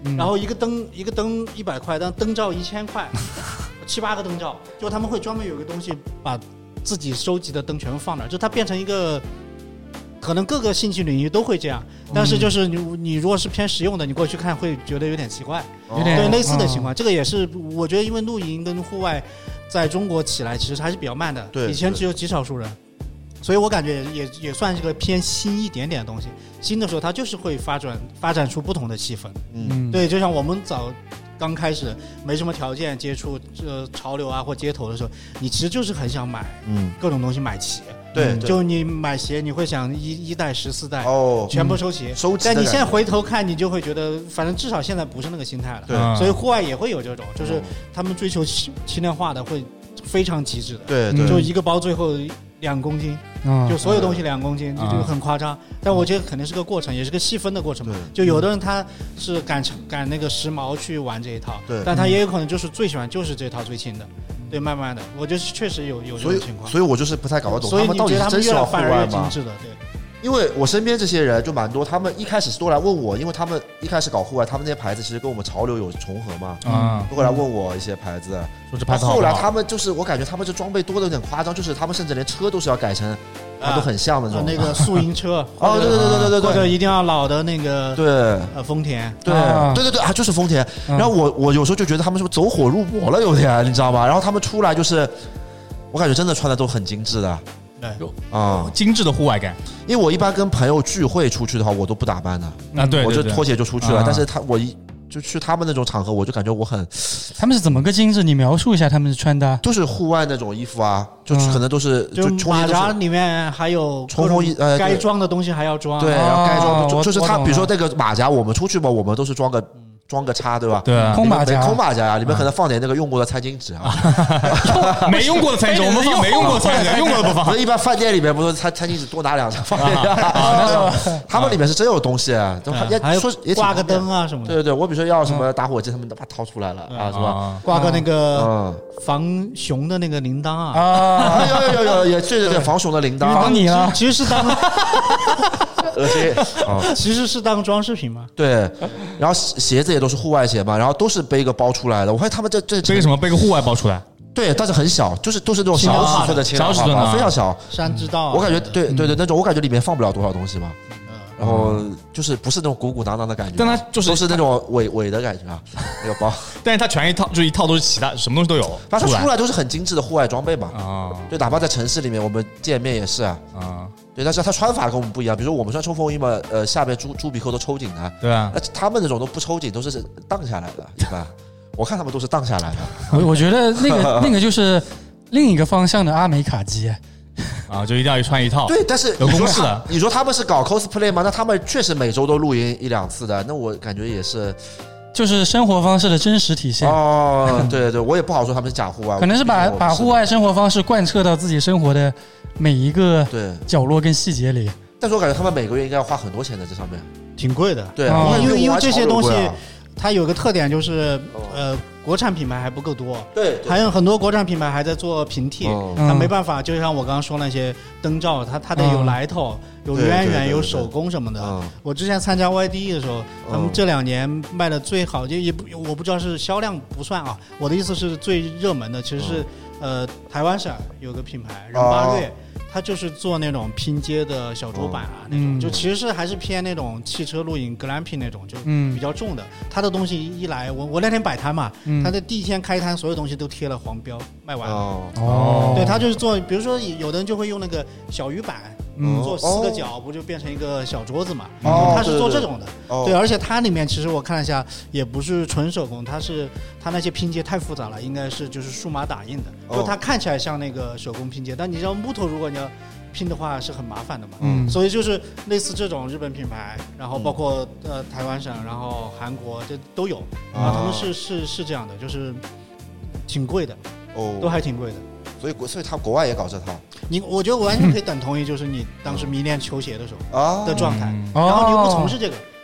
嗯然后一个灯一个灯一百块，但灯罩一千块，七八个灯罩，就他们会专门有个东西把自己收集的灯全部放那儿，就它变成一个。可能各个兴趣领域都会这样，但是就是你你如果是偏实用的，你过去看会觉得有点奇怪， 有点对类似的情哦况。这个也是我觉得，因为露营跟户外在中国起来其实还是比较慢的， 对以前只有极少数人，所以我感觉也也算是个偏新一点点的东西。新的时候它就是会发展发展出不同的气氛， 嗯， 对，就像我们早刚开始没什么条件接触呃潮流啊或街头的时候，你其实就是很想买嗯， 各种东西买齐。 对， 就你买鞋，你会想一一代、十四代哦， 全部收齐。 收集的但你感觉现在回头看，你就会觉得，反正至少现在不是那个心态了。 对嗯所以户外也会有这种，就是哦他们追求轻轻量化的会非常极致的， 嗯对对， 就一个包最后两公斤， 嗯就所有东西两公斤， 嗯就就很夸张。但我觉得肯定是个过程，也是个细分的过程嘛。 对就有的人他是赶赶那个时髦去玩这一套， 对但他也有可能就是最喜欢就是这套最轻的，对，慢慢的，我觉得确实有有这所以种情况。 所以我就是不太搞得懂所以你他们到底觉得他们越是真喜欢户反而越精外吗？ 致的，对。 因为我身边这些人就蛮多，他们一开始是都来问我，因为他们一开始搞户外，他们那些牌子其实跟我们潮流有重合嘛， 啊， 都会来问我一些牌子。 说这牌子好不好？ 后来他们就是我感觉他们这装备多的有点夸张，就是他们甚至连车都是要改成他们都很像的那呃种。 那个宿营车哦，对对对对对对或者对一定要老的那个对呃丰田， 对啊对对对啊，就是丰田。 嗯然后我我有时候就觉得他们是不是走火入魔了，有点你知道吗？然后他们出来就是，我感觉真的穿的都很精致的对， 啊。 精致的户外感因为我一般跟朋友聚会出去的话，我都不打扮的， 啊，对， 我就对对脱鞋就出去了。 啊但是他我一就去他们那种场合，我就感觉我很他们是怎么个精致？你描述一下他们的穿搭。 就是户外那种衣服啊，就嗯可能都是就就冲锋衣都是马甲里面还有冲锋衣呃对该装的东西还要装， 对， 哦然后该装就我就是他， 我懂比如说了那个马甲，我们出去嘛，我们都是装个装个叉，对吧？ 对啊， 空马甲里面没空马甲呀，里面可能放点那个用过的餐巾纸啊。 没用过的餐巾纸，我们放没用过的餐巾纸，用过的不放不。是一般饭店里面不是餐餐巾纸多拿两张放进去啊啊？他们里面是真有东西，都也还有说也挺挂个方便灯啊什么的， 对对对，我比如说要什么打火机，他们都把它掏出来了啊，是吧？ 啊挂个那个嗯， 防熊的那个铃铛啊， 啊， 啊有有有有也对对对，防熊的铃铛， 防你了。 其实是当恶心啊。 其实是当装饰品嘛， 对，然后鞋子也都是户外鞋嘛，然后都是背个包出来的。我发现他们这这背个什么？背个户外包出来。 对，但是很小，就是都是那种小尺寸的轻量化包， 小尺寸的非常小。 山之道啊， 我感觉对对对，那种我感觉里面放不了多少东西嘛。 嗯然后就是不是那种鼓鼓囊囊的感觉， 但它就是都是那种伪伪的感觉啊，那个包， 但是它全一套，就一套都是其他什么东西都有。 反正出出来都是很精致的户外装备嘛。 啊就哪怕在城市里面，我们见面也是啊。 啊， 对，但是他穿法跟我们不一样，比如说我们穿冲锋衣嘛，呃，下边猪猪鼻扣都抽紧的， 对啊， 那他们那种都不抽紧，都是荡下来的，一般。我看他们都是荡下来的。 我我觉得那个那个就是另一个方向的阿美卡基。 啊，就一定要一穿一套。 对，但是有你说公式的他你说他们是搞 cosplay 吗？那他们确实每周都露营一两次的，那我感觉也是。 就是生活方式的真实体现。 哦，对对，我也不好说他们是假户外， 可能是把我不把户外生活方式贯彻到自己生活的每一个对， 角落跟细节里。 但是我感觉他们每个月应该要花很多钱在这上面。 挺贵的。 对， 哦我感觉因为因为这些东西我还潮流贵啊它有个特点就是哦， 呃，国产品牌还不够多， 对，对还有很多国产品牌还在做平替， 嗯它嗯没办法，就像我刚刚说那些灯罩，它它得有嗯来头，有对渊源， 对对对有手工什么的。 嗯我之前参加 Y D E 的时候，他们嗯这两年卖的最好，就也不我不知道是销量不算啊，我的意思是最热门的其实是呃台湾省有个品牌人八月。它就是做那种拼接的小桌板啊，那种嗯就其实是还是偏那种汽车露营 glamping 那种，就嗯比较重的。它的东西一来，我我那天摆摊嘛， 嗯它的第一天开摊，所有东西都贴了黄标，卖完了。 哦哦， 对，他就是做，比如说有的人就会用那个小鱼板， 嗯做四个角，不就变成一个小桌子嘛？ 哦他是做对对这种的。 哦对，而且它里面其实我看了一下，也不是纯手工，它是它那些拼接太复杂了，应该是就是数码打印的， 哦就它看起来像那个手工拼接，但你知道木头如果你要拼的话是很麻烦的嘛。 嗯所以就是类似这种日本品牌，然后包嗯括、呃台湾省，然后韩国这都有， 啊然后他们是是是这样的，就是挺贵的， 哦， 都还挺贵的。 所以国所以他国外也搞这套你我觉得我完全可以等同于就是你当时迷恋球鞋的时候啊的状态， 嗯然后你又不从哦事这个，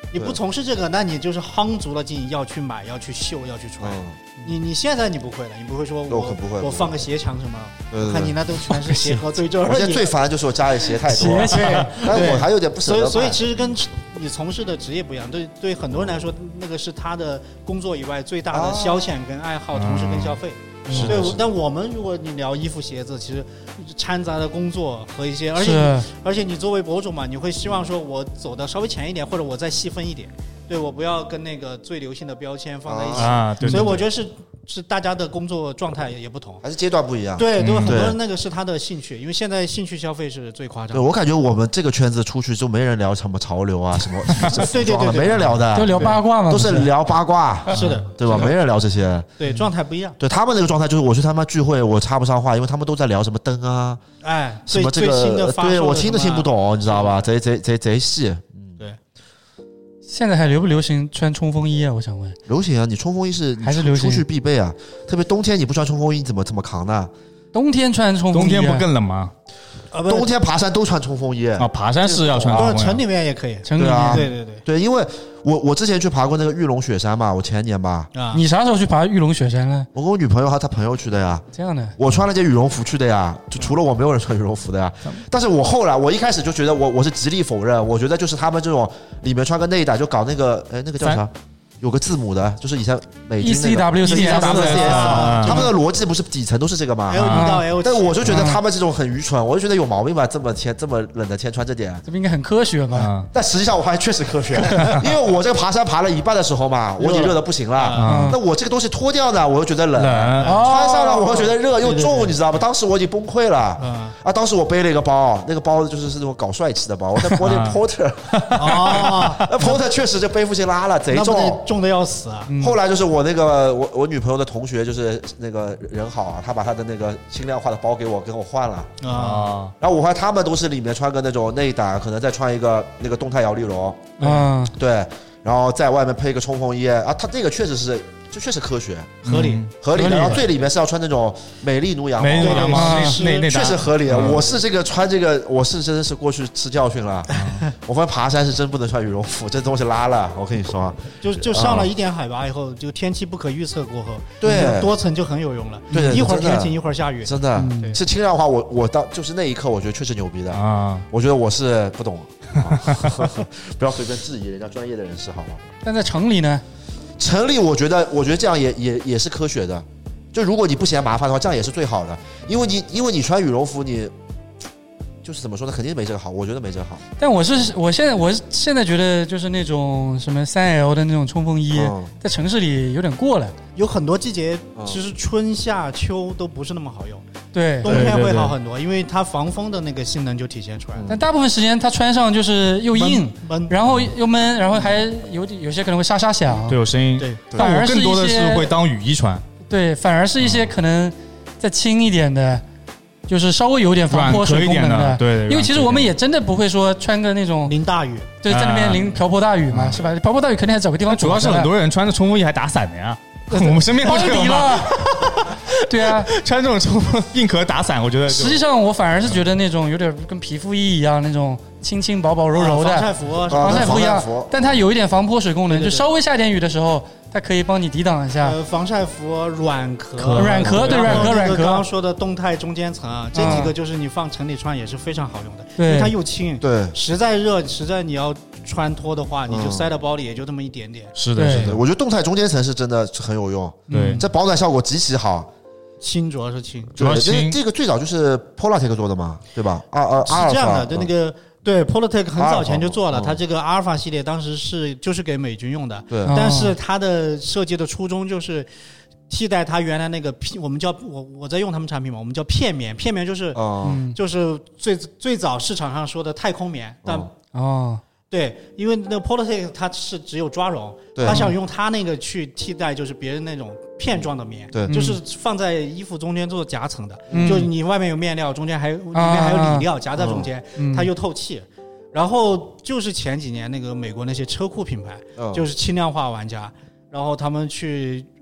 你不从事这个，那你就是夯足了劲要去买、要去秀、要去穿。嗯、你你现在你不会了，你不会说我不会我放个鞋墙什么？ 对对对看你那都全是鞋和对折。 我现在最烦的就是我家里鞋太多了， 对， 但是我还有点不舍得买。 所以所以其实跟你从事的职业不一样，对对很多人来说，那个是他的工作以外最大的消遣跟爱好，啊、同时跟消费。 是对，但我们如果你聊衣服鞋子，其实掺杂的工作和一些，而且而且你作为博主嘛，你会希望说我走的稍微前一点，或者我再细分一点，对我不要跟那个最流行的标签放在一起。 啊，对对对， 所以我觉得是是大家的工作状态也不同， 还是阶段不一样。 对对，很多人那个是他的兴趣，因为现在兴趣消费是最夸张的。 对，我感觉我们这个圈子出去就没人聊什么潮流啊，什么对对对， 没人聊的， 都聊八卦嘛， 都是聊八卦。 是的， 对吧？没人聊这些。 对，状态不一样。 对他们那个状态，就是我去他们聚会，我插不上话，因为他们都在聊什么灯啊， 哎， 什么这个，对我听都听不懂，你知道吧？贼贼贼贼细。 对。 现在还流不流行穿冲锋衣啊？我想问。 流行啊！你冲锋衣是还是流行出去必备啊，特别冬天你不穿冲锋衣，你怎么怎么扛呢？ 冬天穿冲锋衣、啊， 冬天不更冷吗？ 啊、冬天爬山都穿冲锋衣啊，爬山是要穿冲锋衣， 城里面也可以， 城里面、 啊、 对对对对，因为我我之前去爬过那个玉龙雪山嘛，我前年吧。 啊，你啥时候去爬玉龙雪山呢？ 我跟我女朋友和她朋友去的呀。 这样的， 我穿了件羽绒服去的呀，就除了我没有人穿羽绒服的呀。但是我后来我一开始就觉得我我是极力否认，我觉得就是他们这种里面穿个内胆就搞那个，哎，那个叫啥？有个字母的，就是以前美军那个 E C W C S 嘛，他们的逻辑不是底层都是这个吗 ？L D 到 L， 但我就觉得他们这种很愚蠢，我就觉得有毛病吧，这么天这么冷的天穿这点， 这不应该很科学吗？ 但实际上我发现确实科学，因为我这个爬山爬了一半的时候嘛，我已经热的不行了，那我这个东西脱掉呢，我又觉得冷，穿上了我又觉得热又重，你知道吗？当时我已经崩溃了啊！当时我背了一个包，那个包就是是那种搞帅气的包，我在背那 Porter， 哦，那 Porter 确实这背负性拉了，贼重， 重的要死啊！ 后来就是我那个我我女朋友的同学，就是那个人好啊，他把他的那个轻量化的包给我，跟我换了啊。然后我发现他们都是里面穿个那种内胆，可能再穿一个那个动态摇粒绒，嗯，对，然后在外面配一个冲锋衣啊。他这个确实是，就确实科学合理合理的。然后最里面是要穿那种美丽奴羊毛，美丽奴羊毛内内确实合理。我是这个穿这个，我是真的是过去吃教训了。我发现爬山是真不能穿羽绒服，这东西拉了，我跟你说。 就就上了一点海拔以后，就天气不可预测过后， 对， 多层就很有用了。 对， 一会儿天晴，一会儿下雨， 真的是轻量化。我我到就是那一刻，我觉得确实牛逼的啊！我觉得我是不懂，不要随便质疑人家专业的人士，好吗？ 但在城里呢？ 城里我觉得，我觉得这样也也也是科学的。就如果你不嫌麻烦的话，这样也是最好的。因为你因为你穿羽绒服，你就是怎么说呢？肯定没这个好，我觉得没这个好。 但我是我现在我现在觉得就是那种什么三 L 的那种冲锋衣，嗯、在城市里有点过了。 有很多季节，其实春夏秋都不是那么好用。 对， 冬天会好很多，因为它防风的那个性能就体现出来了。 但大部分时间它穿上就是又硬，然后又闷，然后还有有些可能会沙沙响， 对，有声音。 对， 反而是更多的是会当雨衣穿。 对，反而是一些可能再轻一点的，就是稍微有点防泼水功能的。 对， 因为其实我们也真的不会说穿个那种淋大雨， 对，在那边淋瓢泼大雨嘛，是吧？瓢泼大雨肯定还找个地方。 主要是很多人穿着冲锋衣还打伞的呀。我们身边都有了，对啊， 穿这种冲锋硬壳打伞，我觉得实际上我反而是觉得那种有点跟皮肤衣一样，那种轻轻薄薄柔柔的防晒服， 防晒服一样，但它有一点防泼水功能，就稍微下点雨的时候，它可以帮你抵挡一下。 呃，防晒服软壳， 软壳对软壳软壳。 刚刚说的动态中间层啊，这几个就是你放城里穿也是非常好用的， 因为它又轻， 对， 实在热，实在你要穿脱的话，你就塞到包里，也就这么一点点。 是的，是的， 我觉得动态中间层是真的很有用， 对， 这保暖效果极其好。 轻主要是轻， 主要是轻。 这个最早就是 Polartec 做的嘛，对吧？啊啊， 是这样的，就那个对 Polartec 很早前就做了，它这个阿尔法系列当时是就是给美军用的， 对， 但是它的设计的初衷就是替代它原来那个片，我们叫我我在用他们产品嘛，我们叫片棉，片棉就是、嗯、就是最最早市场上说的太空棉，但哦。 对，因为那个 Polartec 它是只有抓绒，他想用它那个去替代，就是别人那种片状的棉， 对， 就是放在衣服中间做夹层的，嗯、就是你外面有面料，中间还有里面还有里料夹在中间，啊、它又透气。然后就是前几年那个美国那些车库品牌，嗯、就是轻量化玩家，然后他们去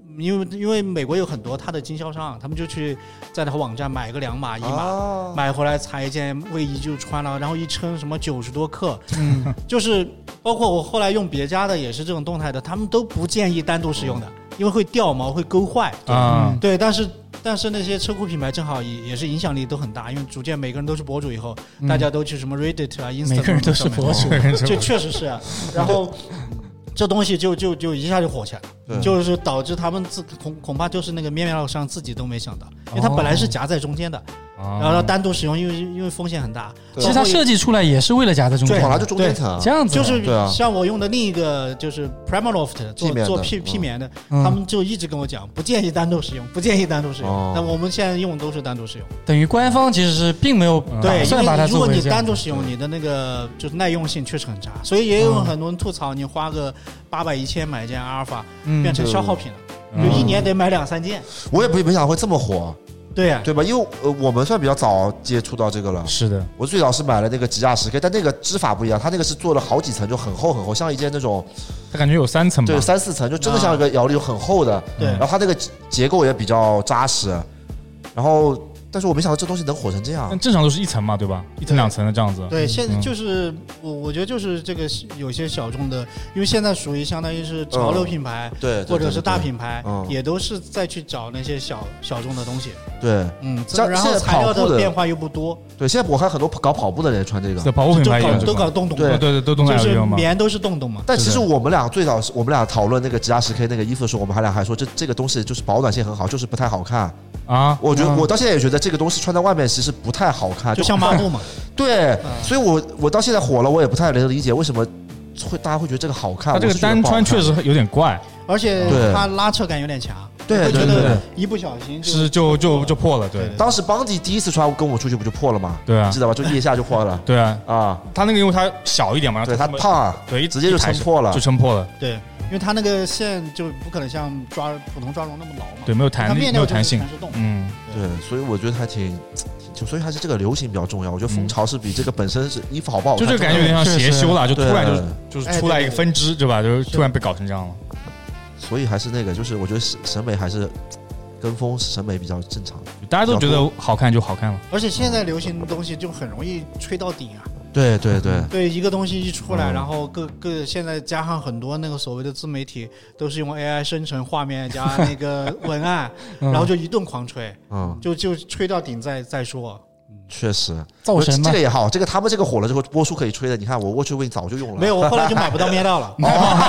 因为因为美国有很多它的经销商，他们就去在他网站买个两码一码， 啊、 买回来裁一件卫衣就穿了，然后一称什么九十多克， 嗯， 就是包括我后来用别家的也是这种动态的，他们都不建议单独使用的，因为会掉毛会勾坏啊、 嗯。对，但是但是那些车库品牌正好也也是影响力都很大，因为逐渐每个人都是博主以后， 嗯、 大家都去什么 Reddit 啊 Instagram， 每个人都是博主， 这确实是、啊，然后。这东西就就就一下就火起来了，就是导致他们自恐恐怕就是那个面料商自己都没想到，因为它本来是夹在中间的，哦、然后单独使用，因为因为风险很大。 其实它设计出来也是为了夹在中间， 本来就中间层， 这样子就是像我用的另一个就是 Primaloft 做做 P P 棉的， 嗯、 他们就一直跟我讲不建议单独使用，不建议单独使用。 哦、 但我们现在用都是单独使用， 等于官方其实是并没有对， 算把它如果你单独使用，你的那个就是耐用性确实很差，所以也有很多人吐槽，你花个八百一千买一件阿尔法，变成消耗品了， 嗯、 就一年得买两三件。 我也不没想到会这么火。 对呀、啊， 对吧？因为呃，我们算比较早接触到这个了。 是的， 我最早是买了那个吉亚十 K， 但那个织法不一样，它那个是做了好几层，就很厚很厚，像一件那种， 它感觉有三层吧， 对，三四层，就真的像一个摇粒，很厚的。 对、 嗯，然后它那个结构也比较扎实，然后。但是我没想到这东西能火成这样。 但正常都是一层嘛，对吧？一层两层的这样子。 对，现在就是我、嗯、我觉得就是这个有些小众的，因为现在属于相当于是潮流品牌， 嗯、对, 对, 对， 或者是大品牌， 嗯、 也都是再去找那些小小众的东西。 对， 嗯，然后材料的变化又不多。 对，现在我看很多搞跑步的人穿这个， 对，跑步品牌也都搞洞洞， 对对对，都洞洞就是棉都是洞洞嘛。 但其实我们俩最早是我们俩讨论那个吉亚十 K 那个衣服的时候，我们还俩还说这这个东西就是保暖性很好，就是不太好看。 啊， 我觉得、嗯、我到现在也觉得这个东西穿在外面其实不太好看， 就像抹布嘛。 对，嗯、所以我我到现在火了，我也不太能理解为什么会大家会觉得这个好看。 它这个单穿确实有点怪， 而且它拉扯感有点强。 对对对，一不小心是就就就破了。对， 当时邦迪第一次穿跟我出去不就破了吗？ 对啊， 记得吧？就腋下就破了。 对啊啊， 他那个因为它小一点嘛， 对它胖啊， 对， 直接就撑破了， 就撑破了。 对。因为它那个线就不可能像抓普通抓绒那么牢嘛， 对，没有弹力，没有弹性， 嗯，对，所以我觉得还挺，就所以还是这个流行比较重要。我觉得风潮是比这个本身是衣服好不好看， 就这个感觉有点像邪修了，就突然就就是出来一个分支，对吧？就是突然被搞成这样了。 所以还是那个，就是我觉得审美还是跟风审美比较正常， 大家都觉得好看就好看了。 而且现在流行的东西就很容易吹到顶啊。 对对对对，一个东西一出来，嗯、然后各各现在加上很多那个所谓的自媒体，都是用 A I 生成画面加那个文案，嗯、然后就一顿狂吹，嗯，就就吹到顶再再说。 确实， 造神这个也好，这个他们这个火了之后，波叔可以吹的。你看我 Watch Win 早就用了， 没有，我后来就买不到面料了。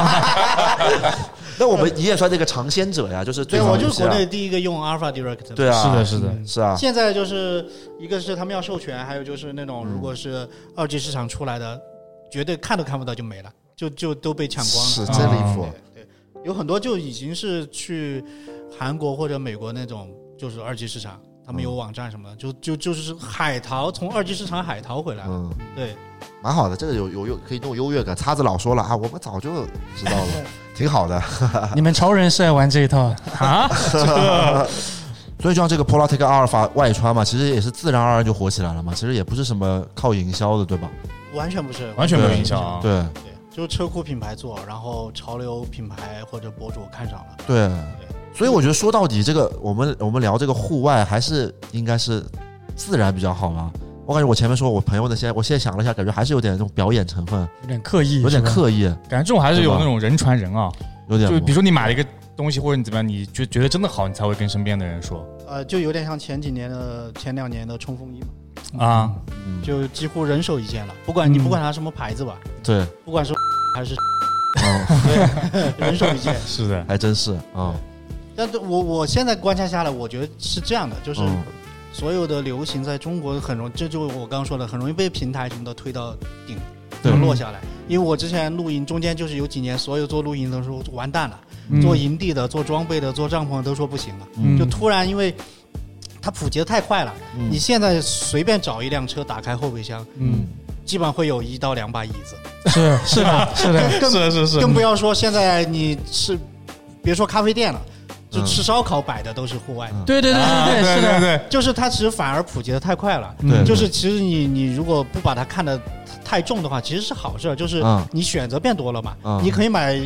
那我们你也算这个尝鲜者呀，就是对，我就是国内第一个用 Alpha Direct 的。 对啊， 是的，是的， 是啊。 现在就是一个是他们要授权，还有就是那种如果是二级市场出来的，绝对看都看不到就没了，就就都被抢光了。 是真离谱。 对，有很多就已经是去韩国或者美国那种就是二级市场。他们有网站什么的，就就就是海淘，从二级市场海淘回来了。嗯，对， 蛮好的，这个有有有可以弄优越感。叉子老说了啊，我们早就知道了，挺好的。 你们潮人是爱玩这一套啊？ 所以就像这个 Polartec 阿尔法外穿嘛，其实也是自然而然就火起来了嘛，其实也不是什么靠营销的，对吧？ 完全不是， 完全没有营销啊。 对对，就是车库品牌做，然后潮流品牌或者博主看上了。 对。所以我觉得说到底，这个我们我们聊这个户外还是应该是自然比较好嘛。我感觉我前面说我朋友那些，我现在想了一下，感觉还是有点那种表演成分， 有点刻意， 有点刻意。 感觉这种还是有那种人传人啊， 有点。 就比如说你买了一个东西或者你怎么样，你觉觉得真的好，你才会跟身边的人说。 呃，就有点像前几年的前两年的冲锋衣嘛，啊， 嗯、就几乎人手一件了。不管你不管它什么牌子吧， 对， 不管是还是，对，人手一件， 是的， 还真是啊。嗯但我我现在观察下来，我觉得是这样的，就是所有的流行在中国很容易，这就我刚刚说的，很容易被平台什么的推到顶，就落下来。因为我之前露营中间就是有几年，所有做露营的时候完蛋了，嗯、做营地的、做装备的、做帐篷的都说不行了，嗯、就突然因为它普及的太快了，嗯、你现在随便找一辆车，打开后备箱，嗯。基本上会有一到两把椅子， 是是的，是的， 是的，是是， 更不要说现在你是别说咖啡店了。就吃烧烤摆的都是户外的， 对对对对对，是的， 对， 就是它其实反而普及的太快了， 对， 就是其实你你如果不把它看得太重的话，其实是好事，就是你选择变多了嘛，你可以买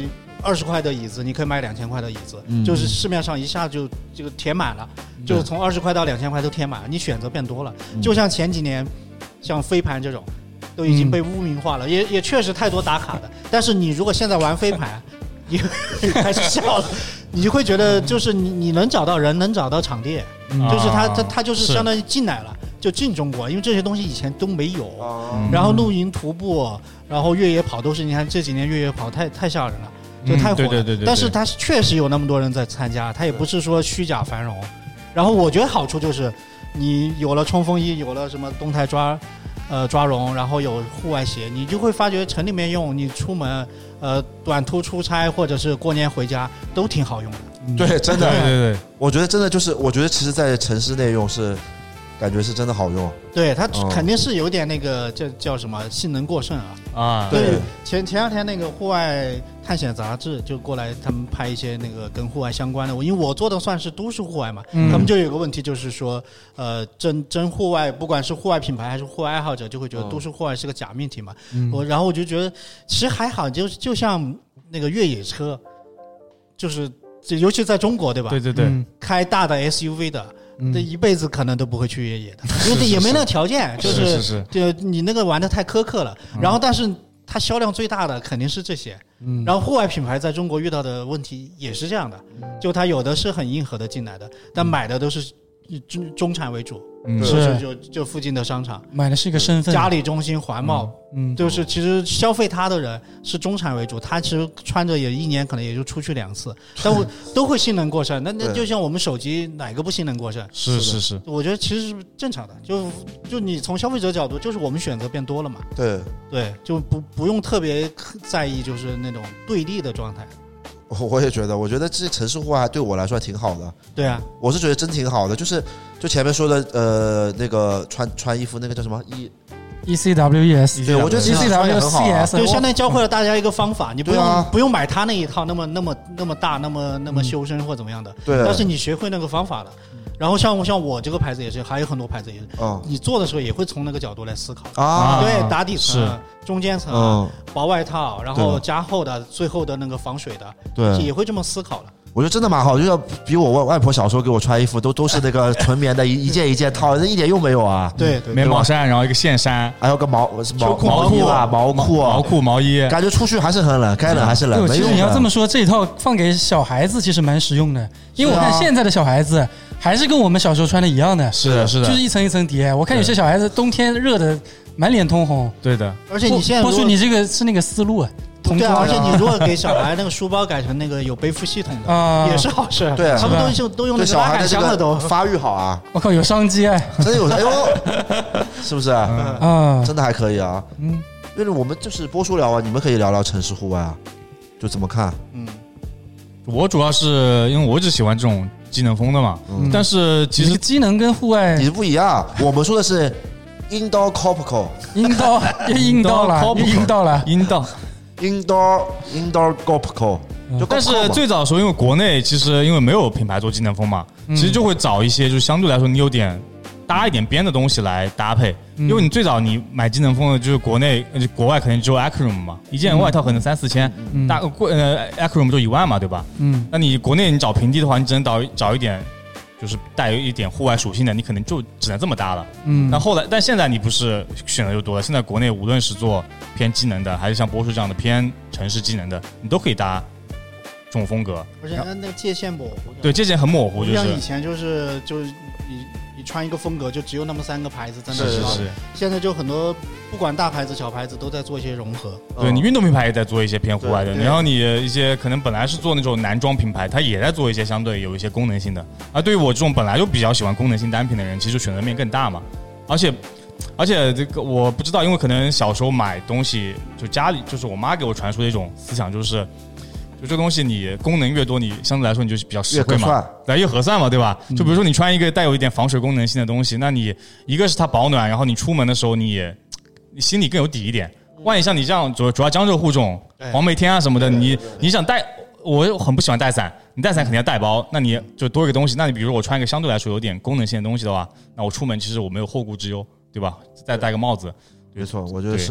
二十块的椅子，你可以买两千块的椅子， 嗯、 就是市面上一下就这个填满了，嗯、就是从二十块到两千块都填满了，你选择变多了。嗯、就像前几年，像飞盘这种，都已经被污名化了，嗯、也也确实太多打卡的。但是你如果现在玩飞盘，你开始笑了，你就会觉得就是你你能找到人，能找到场地，嗯、就是它它它就是相当于进来了。就进中国，因为这些东西以前都没有，嗯、然后露营、徒步，然后越野跑都是，你看这几年越野跑太太吓人了，就太火了。嗯、对对对对。但是它确实有那么多人在参加，它也不是说虚假繁荣。然后我觉得好处就是，你有了冲锋衣，有了什么动态抓，呃抓绒，然后有户外鞋，你就会发觉城里面用，你出门，呃短途出差或者是过年回家都挺好用的。 对，真的， 对对对， 我觉得真的就是，我觉得其实，在城市内用是。感觉是真的好用， 对它肯定是有点那个叫叫什么性能过剩啊啊！ 对，前前两天那个户外探险杂志就过来，他们拍一些那个跟户外相关的。因为我做的算是都市户外嘛，嗯、他们就有个问题，就是说，呃，真真户外，不管是户外品牌还是户外爱好者，就会觉得都市户外是个假命题嘛。嗯、我然后我就觉得其实还好，就就像那个越野车，就是尤其在中国，对吧？ 对对对， 嗯、开大的 S U V 的。这一辈子可能都不会去越野的，因为也没那个条件，就是就你那个玩的太苛刻了。然后，但是它销量最大的肯定是这些。然后，户外品牌在中国遇到的问题也是这样的，就它有的是很硬核的进来的，但买的都是中中产为主， 嗯、 是就就附近的商场买的是一个身份， 嘉里中心、环贸，嗯，就是其实消费它的人是中产为主，他其实穿着也一年可能也就出去两次，但我都会性能过剩。那那就像我们手机哪个不性能过剩？ 是是是， 我觉得其实是正常的，就就你从消费者角度，就是我们选择变多了嘛， 对对，就不不用特别在意就是那种对立的状态。 我也觉得，我觉得这城市户外对我来说挺好的。 对啊， 我是觉得真挺好的，就是就前面说的呃那个穿穿衣服那个叫什么 E E C W E S， 对，我觉得 E C W C S 就相当于教会了大家一个方法，你不用、啊、不用买他那一套那么那么那么大那么那么修身或怎么样的， 对， 但是你学会那个方法了。然后像像我这个牌子也是，还有很多牌子也是，嗯、你做的时候也会从那个角度来思考啊， 对，打底层、中间层、嗯、薄外套，然后加厚的，最后的那个防水的， 对， 也会这么思考了。 我觉得真的蛮好，就像比我外婆小时候给我穿衣服都都是那个纯棉的，一一件一件套，一点用没有啊。 对对， 棉毛衫，然后一个线衫， 还有个毛毛毛衣吧，毛裤毛裤毛衣， 感觉出去还是很冷，该冷还是冷。 其实你要这么说，这一套放给小孩子其实蛮实用的，因为我看现在的小孩子还是跟我们小时候穿的一样的， 是的，是的， 就是一层一层叠。我看有些小孩子冬天热的满脸通红， 对的。 而且你现在或许你这个是那个思路啊。 对，而且你如果给小孩那个书包改成那个有背负系统的，啊、也是好事。 对、啊， 他们都用都用那个拉杆箱的都发育好啊！ 我靠，有商机哎， 真的有哎呦，是不是啊？嗯，真的还可以啊。嗯，因为我们就是播书聊啊，你们可以聊聊城市户外啊，就怎么看？嗯， 我主要是因为我一直喜欢这种机能风的嘛，嗯、但是其实机能跟户外你不一样。我们说的是阴道 corporal， 阴道阴道了，阴道了， 阴道。 Indoor Indoor Corporal， 但是最早的时候，因为国内其实因为没有品牌做机能风嘛，嗯、其实就会找一些就是相对来说你有点搭一点边的东西来搭配。嗯、因为你最早你买机能风的，就是国内国外可能只有 Acronym 嘛，一件外套可能三四千，嗯、大贵呃 Acronym 就一万嘛，对吧？嗯，那你国内你找平地的话，你只能找找一点。就是带有一点户外属性的，你可能就只能这么搭了。嗯，那后来，但现在你不是选择就多了。现在国内无论是做偏机能的，还是像波叔这样的偏城市机能的，你都可以搭这种风格。 而且那个界限模糊。 对，界限很模糊，就是像以前就是就是你你穿一个风格就只有那么三个牌子在那是是是。 现在就很多不管大牌子小牌子都在做一些融合。 对、嗯、你运动品牌也在做一些偏户外的，然后你一些可能本来是做那种男装品牌，它也在做一些相对有一些功能性的。而对于我这种本来就比较喜欢功能性单品的人，其实选择面更大嘛。而且而且这个我不知道，因为可能小时候买东西就家里就是我妈给我传输的一种思想，就是就这个东西你功能越多，你相对来说你就比较实惠嘛，对，越合算嘛，对吧？嗯、就比如说你穿一个带有一点防水功能性的东西，那你一个是它保暖，然后你出门的时候你也你心里更有底一点。万一像你这样主主要江浙沪这种黄梅天啊什么的，你你想带，我很不喜欢带伞，你带伞肯定要带包，那你就多一个东西。那你比如说我穿一个相对来说有点功能性的东西的话，那我出门其实我没有后顾之忧，对吧？再戴个帽子， 没错，我觉得是。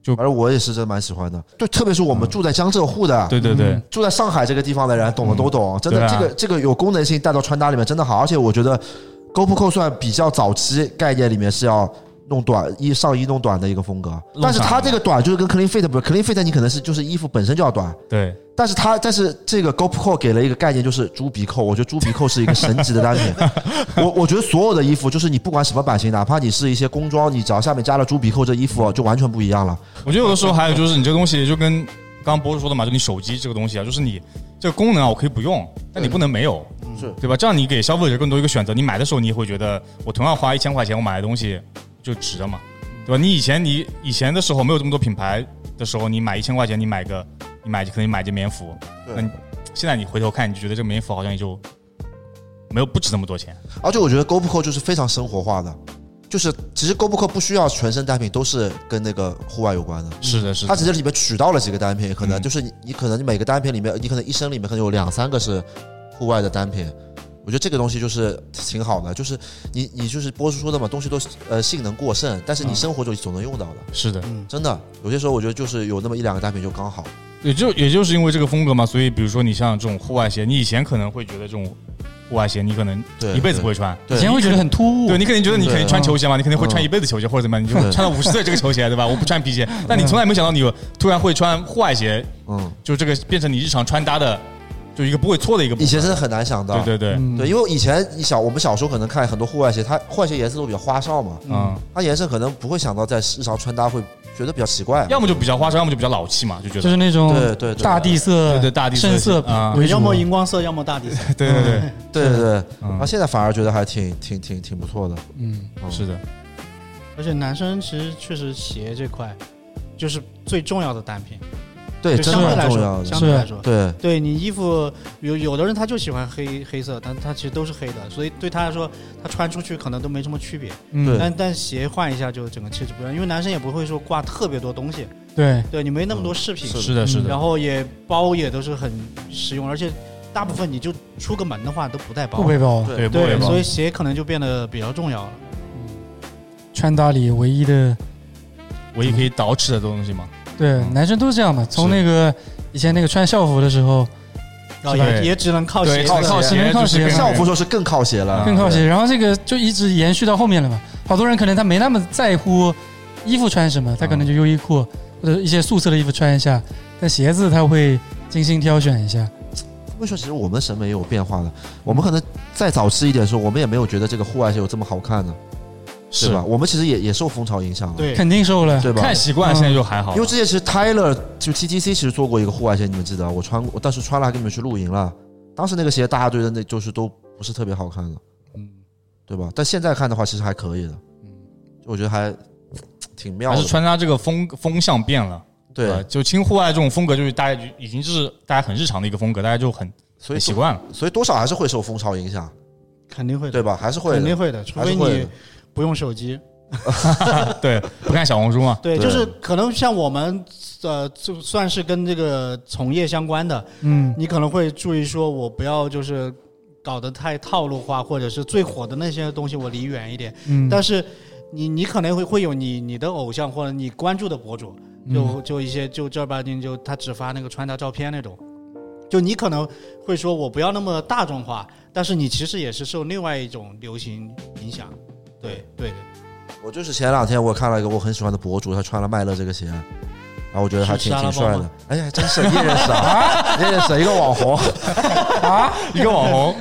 就反正我也是真蛮喜欢的。就特别是我们住在江浙沪的， 对对对， 嗯、住在上海这个地方的人，懂的都懂。嗯、真的， 啊、 这个这个有功能性带到穿搭里面真的好，而且我觉得 GoPro 算比较早期概念里面是要弄短衣上衣弄短的一个风格，但是它这个短就是跟 Clean Fit 不是 Clean Fit 你可能是就是衣服本身就要短， 对， 但是它但是这个 GoPro 给了一个概念就是猪鼻扣，我觉得猪鼻扣是一个神级的单品。我我觉得所有的衣服就是你不管什么版型，哪怕你是一些工装，你只要下面加了猪鼻扣，这衣服就完全不一样了。 我觉得有的时候还有就是你这个东西就跟刚刚博主说的嘛，就你手机这个东西啊，就是你这个功能啊我可以不用，但你不能没有， 是对吧？这样你给消费者更多一个选择，你买的时候你也会觉得我同样花一千块钱我买的东西就值了嘛。对吧？你以前你以前的时候没有这么多品牌的时候，你买一千块钱，你买个你买可能买件棉服，那你现在你回头看，你就觉得这个棉服好像也就没有不值那么多钱。 而且我觉得 GoPro 就是非常生活化的，就是其实 GoPro 不需要全身单品都是跟那个户外有关的。 是的，是的。 它只是里面取到了几个单品，可能就是你你可能你每个单品里面，你可能一身里面可能有两三个是户外的单品。我觉得这个东西就是挺好的，就是你你就是波叔说的嘛，东西都呃性能过剩，但是你生活中总能用到的。 是的， 真的有些时候我觉得就是有那么一两个单品就刚好。 也就也就是因为这个风格嘛，所以比如说你像这种户外鞋，你以前可能会觉得这种户外鞋你可能一辈子不会穿， 以前会觉得很突兀。 对，你肯定觉得你可以穿球鞋嘛，你肯定会穿一辈子球鞋或者怎么样，你就穿到五十岁这个球鞋，对吧？我不穿皮鞋，但你从来没想到你突然会穿户外鞋，嗯，就这个变成你日常穿搭的。就一个不会错的一个部分， 以前真的很难想到， 对对对、 嗯、对，因为以前你小我们小时候可能看很多户外鞋，它户外鞋颜色都比较花哨嘛，嗯，它颜色可能不会想到在日常穿搭会觉得比较奇怪， 要么就比较花哨，要么就比较老气嘛，就觉得就是那种对对大地色， 对对大地色深色啊， 要么荧光色，要么大地色， 对对对对对对，那现在反而觉得还挺挺挺挺不错的， 嗯，是的， 而且男生其实确实鞋这块就是最重要的单品。 对，真的很重要的。 相对来说， 对， 对你衣服有有的人他就喜欢黑黑色，但他其实都是黑的，所以对他来说，他穿出去可能都没什么区别。 嗯， 但但鞋换一下就整个气质不一样，因为男生也不会说挂特别多东西。 对， 对你没那么多饰品。 嗯、是的，是的。 然后也包也都是很实用，而且大部分你就出个门的话都不带包， 不背包。 对，不对， 背包。 所以鞋可能就变得比较重要了。 嗯，穿搭里唯一的、 唯一可以捯饬的东西嘛。 对，嗯、男生都是这样嘛，从那个。以前那个穿校服的时候， 哦、也也只能靠鞋， 靠靠鞋，只能靠鞋。 校服说是更靠鞋了， 更靠鞋。然后这个就一直延续到后面了嘛。好多人可能他没那么在乎衣服穿什么，他可能就优衣库或者一些素色的衣服穿一下，但鞋子他会精心挑选一下。 为什么其实我们审美也有变化的？我们可能再早期一点的时候，我们也没有觉得这个户外鞋有这么好看的。是吧？我们其实也也受风潮影响了， 对， 肯定受了， 对吧？ 看习惯，现在就还好。 因为之前其实 Tyler 就 T T C 其实做过一个户外鞋，你们记得？我穿过，但是穿了还跟你们去露营了。当时那个鞋大家觉得那就是都不是特别好看的，嗯，对吧？但现在看的话，其实还可以的，嗯，我觉得还挺妙的。 还是穿搭这个风风向变了， 对， 对就轻户外这种风格，就是大家已经是大家很日常的一个风格，大家就很所以习惯了， 所以多少还是会受风潮影响， 肯定会的， 对吧？还是会， 肯定会的，除非你不用手机。 对，不看小红书嘛？ 对，就是可能像我们，呃，就算是跟这个从业相关的，嗯，你可能会注意说，我不要就是搞得太套路化，或者是最火的那些东西我离远一点。嗯，但是你你可能会会有你你的偶像或者你关注的博主，就就一些就正儿八经就他只发那个穿搭照片那种，就你可能会说我不要那么大众化，但是你其实也是受另外一种流行影响。对对的。 我就是前两天我看了一个我很喜欢的博主，他穿了麦乐这个鞋，然后我觉得还挺挺帅的。哎呀，真是你也认识啊？你也认识一个网红啊？一个网红。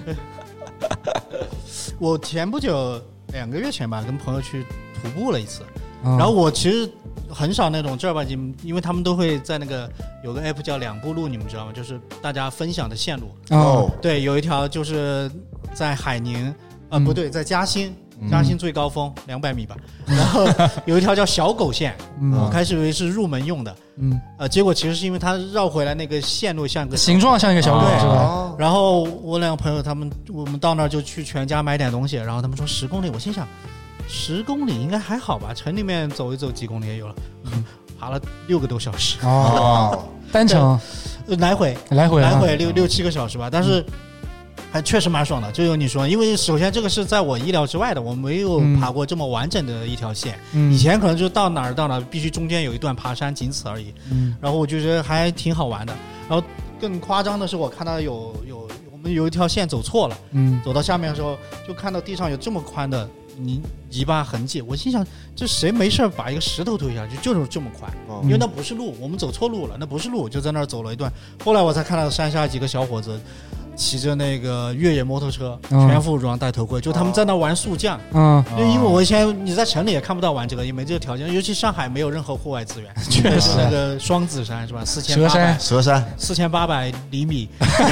我前不久两个月前吧，跟朋友去徒步了一次，嗯、然后我其实很少那种正儿八经，因为他们都会在那个有个 app 叫两步路，你们知道吗？就是大家分享的线路。 哦， 对，有一条就是在海宁，啊、呃嗯、不对，在嘉兴。嘉兴最高峰两百米吧，然后有一条叫小狗线，嗯、我开始以为是入门用的，嗯，呃，结果其实是因为它绕回来那个线路像个形状像一个小狗，是吧？ 哦、然后我两个朋友他们，我们到那儿就去全家买点东西，然后他们说十公里，我心想十公里应该还好吧，城里面走一走几公里也有了，嗯，爬了六个多小时哦，单程来回来回来回六六七个小时吧，但是。 还确实蛮爽的，就有你说，因为首先这个是在我意料之外的，我没有爬过这么完整的一条线。嗯、以前可能就到哪儿到哪儿，必须中间有一段爬山，仅此而已。嗯，然后我就觉得还挺好玩的。然后更夸张的是，我看到有有我们有一条线走错了，嗯，走到下面的时候，就看到地上有这么宽的泥泥巴痕迹。我心想，这谁没事把一个石头推下去，就是这么宽？哦、因为那不是路，我们走错路了，那不是路，就在那儿走了一段。后来我才看到山下几个小伙子。骑着那个越野摩托车，嗯、全副武装戴头盔，就他们在那玩速降。嗯，因为我以前你在城里也看不到玩这个，也没这个条件，尤其上海没有任何户外资源。确实，那个双子山是吧？四千八百蛇山， 四千八百厘米。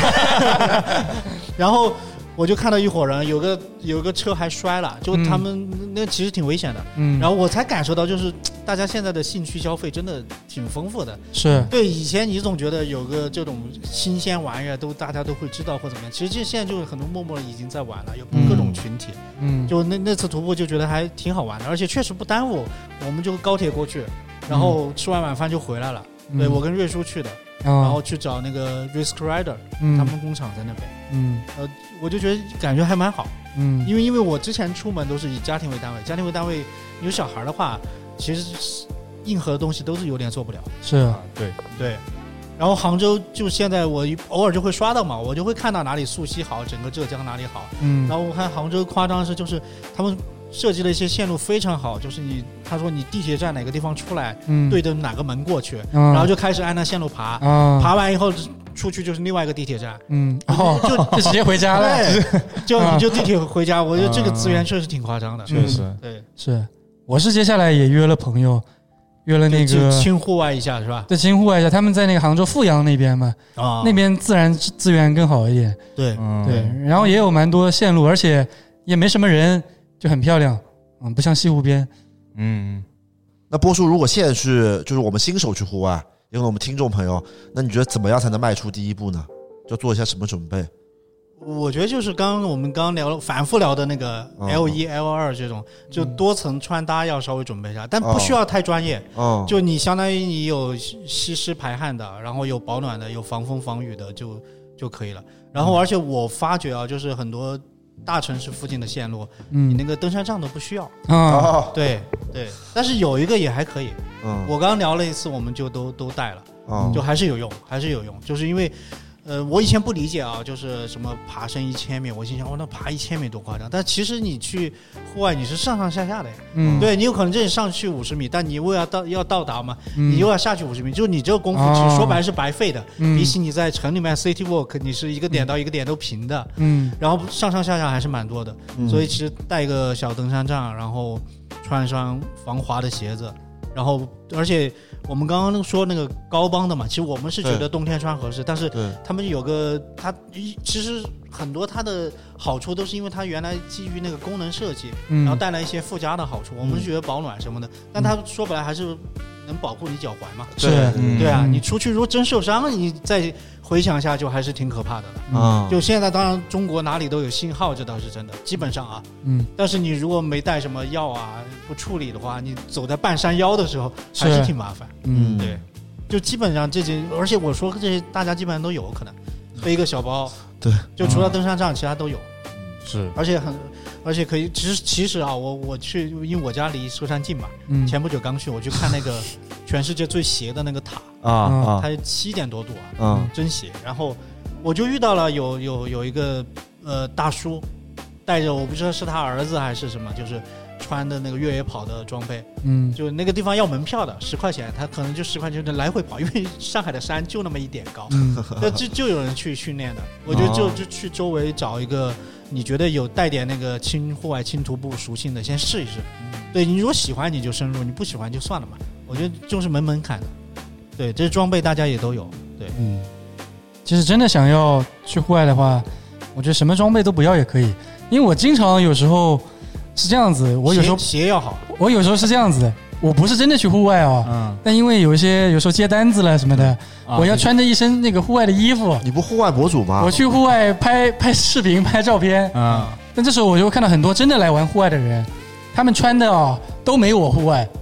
然后我就看到一伙人，有个有个车还摔了，就他们、嗯、那其实挺危险的。嗯，然后我才感受到，就是大家现在的兴趣消费真的挺丰富的。 是对以前你总觉得有个这种新鲜玩意儿都大家都会知道或怎么样，其实这现在就是很多默默已经在玩了，有各种群体。嗯，就那那次徒步就觉得还挺好玩的，而且确实不耽误，我们就高铁过去，然后吃完晚饭就回来了。嗯、对我跟瑞叔去的。然后去找那个 Risk Rider，、嗯、他们工厂在那边，嗯，呃，我就觉得感觉还蛮好，嗯，因为因为我之前出门都是以家庭为单位，家庭为单位有小孩的话，其实硬核的东西都是有点做不了， 是啊， 对对。然后杭州就现在我偶尔就会刷到嘛，我就会看到哪里溯溪好，整个浙江哪里好，嗯，然后我看杭州夸张的是就是他们设计了一些线路非常好，就是你他说你地铁站哪个地方出来，嗯、对着哪个门过去，嗯、然后就开始按那线路爬，嗯、爬完以后出去就是另外一个地铁站， 嗯，哦，就就直接回家了， 对，就你就地铁回家，我觉得这个资源确实挺夸张的， 确实， 嗯、对， 是，我是接下来也约了朋友，约了那个轻户外一下是吧？ 对，轻户外一下，他们在那个杭州富阳那边嘛，啊，那边自然资源更好一点， 对， 嗯、对，然后也有蛮多线路，而且也没什么人，就很漂亮。嗯，不像西湖边。 嗯， 那波叔，如果现在去，就是我们新手去户外，因为我们听众朋友，那你觉得怎么样才能迈出第一步呢？就做一下什么准备？ 我觉得就是刚刚我们刚刚聊反复聊的那个 L 一、嗯、L 二这种，就多层穿搭要稍微准备一下，但不需要太专业。嗯，就你相当于你有吸湿排汗的，然后有保暖的，有防风防雨的，就就可以了。然后而且我发觉啊，就是很多。大城市附近的线路，嗯，你那个登山杖都不需要啊、嗯。对对，但是有一个也还可以。嗯，我刚聊了一次，我们就都都带了，嗯，就还是有用，还是有用。就是因为，呃，我以前不理解啊，就是什么爬升一千米，我心想，哦，那爬一千米多夸张。但其实你去户外，你是上上下下的呀。嗯，对你有可能这里上去五十米，但你为了到要到达嘛，嗯、你又要下去五十米，就你这个功夫其实说白了是白费的。嗯、比起你在城里面 city walk， 你是一个点到一个点都平的。嗯，然后上上下下还是蛮多的。嗯、所以其实带一个小登山杖，然后穿上防滑的鞋子。然后，而且我们刚刚说那个高帮的嘛，其实我们是觉得冬天穿合适，但是他们有个它其实很多它的好处都是因为它原来基于那个功能设计，嗯、然后带来一些附加的好处。我们是觉得保暖什么的，嗯、但它说白了还是能保护你脚踝嘛。 是， 嗯、对啊，你出去如果真受伤，你再回想一下就还是挺可怕的了。嗯，就现在当然中国哪里都有信号，这倒是真的，基本上啊，嗯，但是你如果没带什么药啊，不处理的话，你走在半山腰的时候还是挺麻烦。嗯，对，就基本上这些，而且我说这些大家基本上都有可能背一个小包， 对， 就除了登山杖，其他都有。 是， 而且很，而且可以，其实其实啊，我我去，因为我家离舟山近嘛，嗯，前不久刚去，我去看那个全世界最斜的那个塔啊，它七点多度啊，嗯，真斜。然后我就遇到了有有有一个呃大叔，带着我不知道是他儿子还是什么，就是穿的那个越野跑的装备，嗯，就那个地方要门票的，十块钱，他可能就十块钱就来回跑，因为上海的山就那么一点高，嗯，就就有人去训练的。我觉得就就去周围找一个。你觉得有带点那个轻户外轻徒步属性的，先试一试。嗯、对你如果喜欢你就深入，你不喜欢就算了嘛。我觉得就是门门槛的。对，这些装备大家也都有。对， 嗯，其实真的想要去户外的话，我觉得什么装备都不要也可以，因为我经常有时候是这样子，我有时候鞋要好， 我有时候是这样子。我不是真的去户外啊、哦，嗯，但因为有一些有时候接单子了什么的，啊、我要穿着一身那个户外的衣服。 你不户外博主吗？ 我去户外拍拍视频、拍照片，嗯，但这时候我就看到很多真的来玩户外的人，他们穿的哦都没我户外，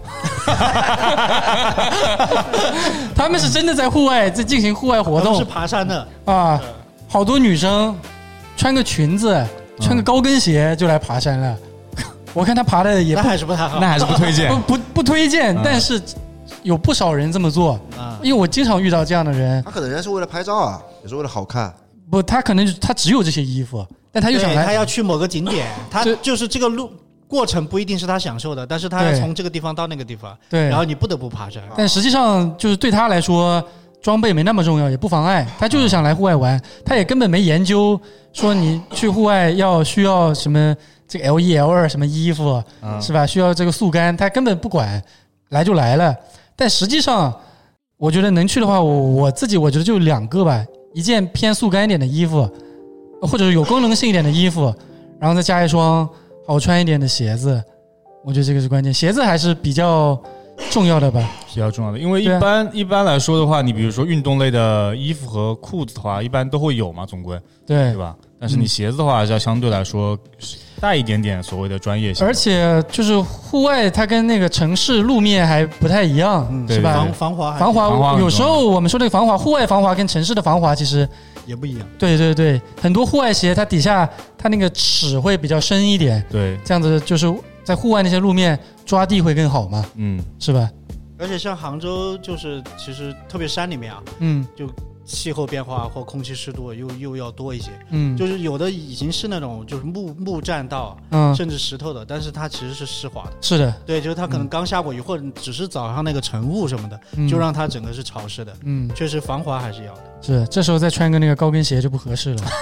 他们是真的在户外在进行户外活动， 是爬山的啊，好多女生穿个裙子，穿个高跟鞋就来爬山了。我看他爬的也那还是不太好， 那还是不推荐， 不不不推荐， 嗯、 但是有不少人这么做， 嗯、 因为我经常遇到这样的人。 他可能人家是为了拍照啊，也是为了好看。 不，他可能他只有这些衣服，但他又想来， 他要去某个景点，他就是这个路过程不一定是他享受的，但是他要从这个地方到那个地方， 对， 然后你不得不爬山。 但实际上就是对他来说，装备没那么重要，也不妨碍，他就是想来户外玩，他也根本没研究说你去户外要需要什么这个 L 一 L 二什么衣服、嗯、是吧？需要这个速干，他根本不管，来就来了。但实际上，我觉得能去的话，我我自己我觉得就两个吧，一件偏速干一点的衣服，或者是有功能性一点的衣服，然后再加一双好穿一点的鞋子，我觉得这个是关键，鞋子还是比较重要的吧， 比较重要的，因为一般、啊、一般来说的话，你比如说运动类的衣服和裤子的话，一般都会有嘛，总归对对吧？但是你鞋子的话，还是要相对来说带一点点所谓的专业性， 而且就是户外，它跟那个城市路面还不太一样， 嗯、 是吧？ 防防滑， 防滑，有时候我们说这个防滑，户外防滑跟城市的防滑其实也不一样。 对对对，很多户外鞋它底下它那个齿会比较深一点， 对， 这样子就是在户外那些路面抓地会更好嘛， 嗯， 是吧？ 而且像杭州，就是其实特别山里面啊， 嗯， 就气候变化或空气湿度又又要多一些， 嗯， 就是有的已经是那种就是木木栈道， 嗯， 甚至石头的，但是它其实是湿滑的， 是的， 对，就是它可能刚下过雨，嗯、或者只是早上那个晨雾什么的，嗯、就让它整个是潮湿的，嗯，确实防滑还是要的。 是，这时候再穿个那个高跟鞋就不合适了。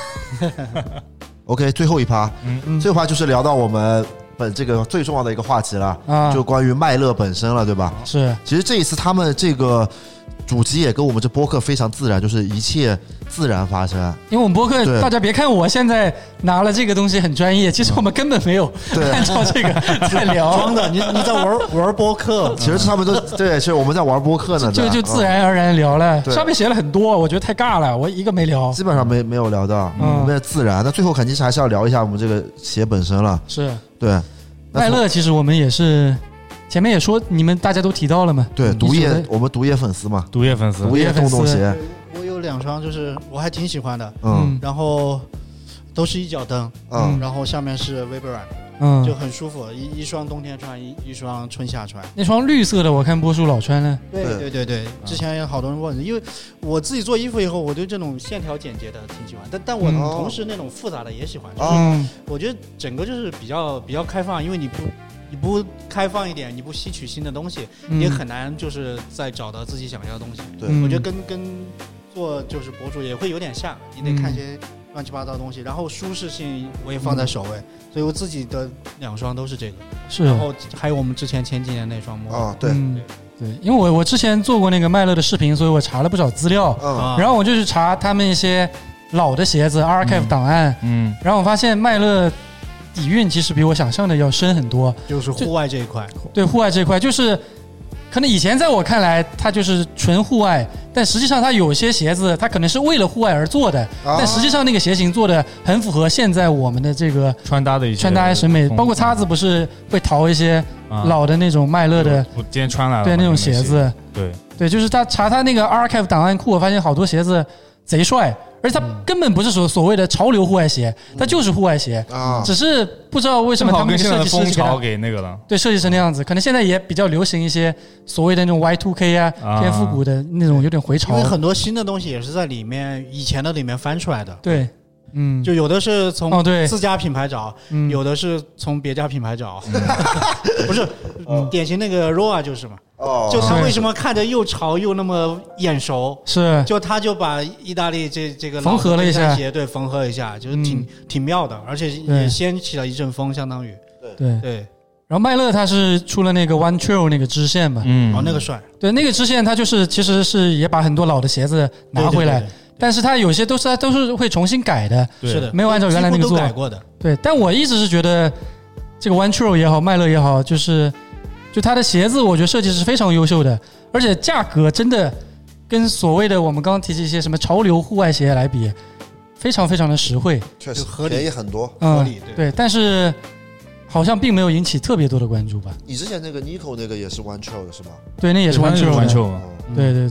OK， 最后一趴，嗯，最后一趴就是聊到我们本这个最重要的一个话题了，啊，就关于麦乐本身了，对吧？ 是， 其实这一次他们这个主题也跟我们这播客非常自然，就是一切自然发生。 因为我们播客，大家别看我现在拿了这个东西很专业，其实我们根本没有按照这个在聊。 装的，你你在玩玩播客， 其实他们都对，其实我们在玩播客呢， 就就自然而然聊了。上面写了很多，我觉得太尬了，我一个没聊， 基本上没没有聊到，嗯，为了自然。那最后肯定是还是要聊一下我们这个鞋本身了。 是， 对。 麦乐其实我们也是前面也说，你们大家都提到了嘛？ 对，毒液，我们毒液粉丝嘛， 毒液粉丝， 毒液洞洞鞋， 我有两双，就是我还挺喜欢的，嗯，然后都是一脚蹬，嗯，然后下面是 Vibram，嗯，就很舒服，一一双冬天穿，一一双春夏穿。 那双绿色的，我看波叔老穿了。 对对对对，之前有好多人问，因为我自己做衣服以后，我对这种线条简洁的挺喜欢，但但我同时那种复杂的也喜欢。嗯，我觉得整个就是比较比较开放，因为你不。你不开放一点，你不吸取新的东西，嗯、也很难就是再找到自己想要的东西。 对， 我觉得跟跟做就是博主也会有点像，你得看一些乱七八糟的东西，然后舒适性我也放在首位，嗯、所以我自己的两双都是这个。 是， 然后还有我们之前前几年那双摩啊，对、 嗯、对，因为我我之前做过那个麦乐的视频，所以我查了不少资料，嗯、然后我就去查他们一些老的鞋子 archive 档案，嗯，然后我发现麦乐底蕴其实比我想象的要深很多， 就是户外这一块。 对，户外这一块就是可能以前在我看来它就是纯户外，但实际上它有些鞋子它可能是为了户外而做的，啊、但实际上那个鞋型做的很符合现在我们的这个穿搭的一些穿搭审美，包括叉子不是会淘一些老的那种麦乐的， 我今天穿来了， 对那种鞋子， 对对，就是他查他那个 archive 档案库，我发现好多鞋子贼帅。而且它根本不是所所谓的潮流户外鞋，它就是户外鞋啊，只是不知道为什么他们设计师潮给那个了， 对，设计成那样子。可能现在也比较流行一些所谓的那种 Y 二 K 啊，偏复古的那种，有点回潮。 因为很多新的东西也是在里面以前的里面翻出来的。 对，嗯， 就有的是从哦对自家品牌找， 嗯、 有的是从别家品牌找，嗯、不是、嗯、典型那个 Roa 就是嘛。哦，就他为什么看着又潮又那么眼熟？ 是， 就他就把意大利这这个缝合了一下， 对，缝合一下，就是挺、嗯、挺妙的，而且也掀起了一阵风，相当于对对对。然后麦乐他是出了那个 One Trail 那个支线嘛， 嗯，哦，那个帅， 对，那个支线他就是其实是也把很多老的鞋子拿回来，对对对对，但是他有些都是他都是会重新改的， 是的， 没有按照原来那个做， 都改过的， 对。但我一直是觉得这个 One Trail 也好，麦乐也好，就是。就它的鞋子，我觉得设计是非常优秀的，而且价格真的跟所谓的我们刚刚提及一些什么潮流户外鞋来比，非常非常的实惠， 确实便宜很多， 嗯、 合理对, 对。但是好像并没有引起特别多的关注吧？ 你之前那个 Nico 那个也是 One Trail 的是吗？ 对，那也是 One Trail 的。 One Trail， 对对对。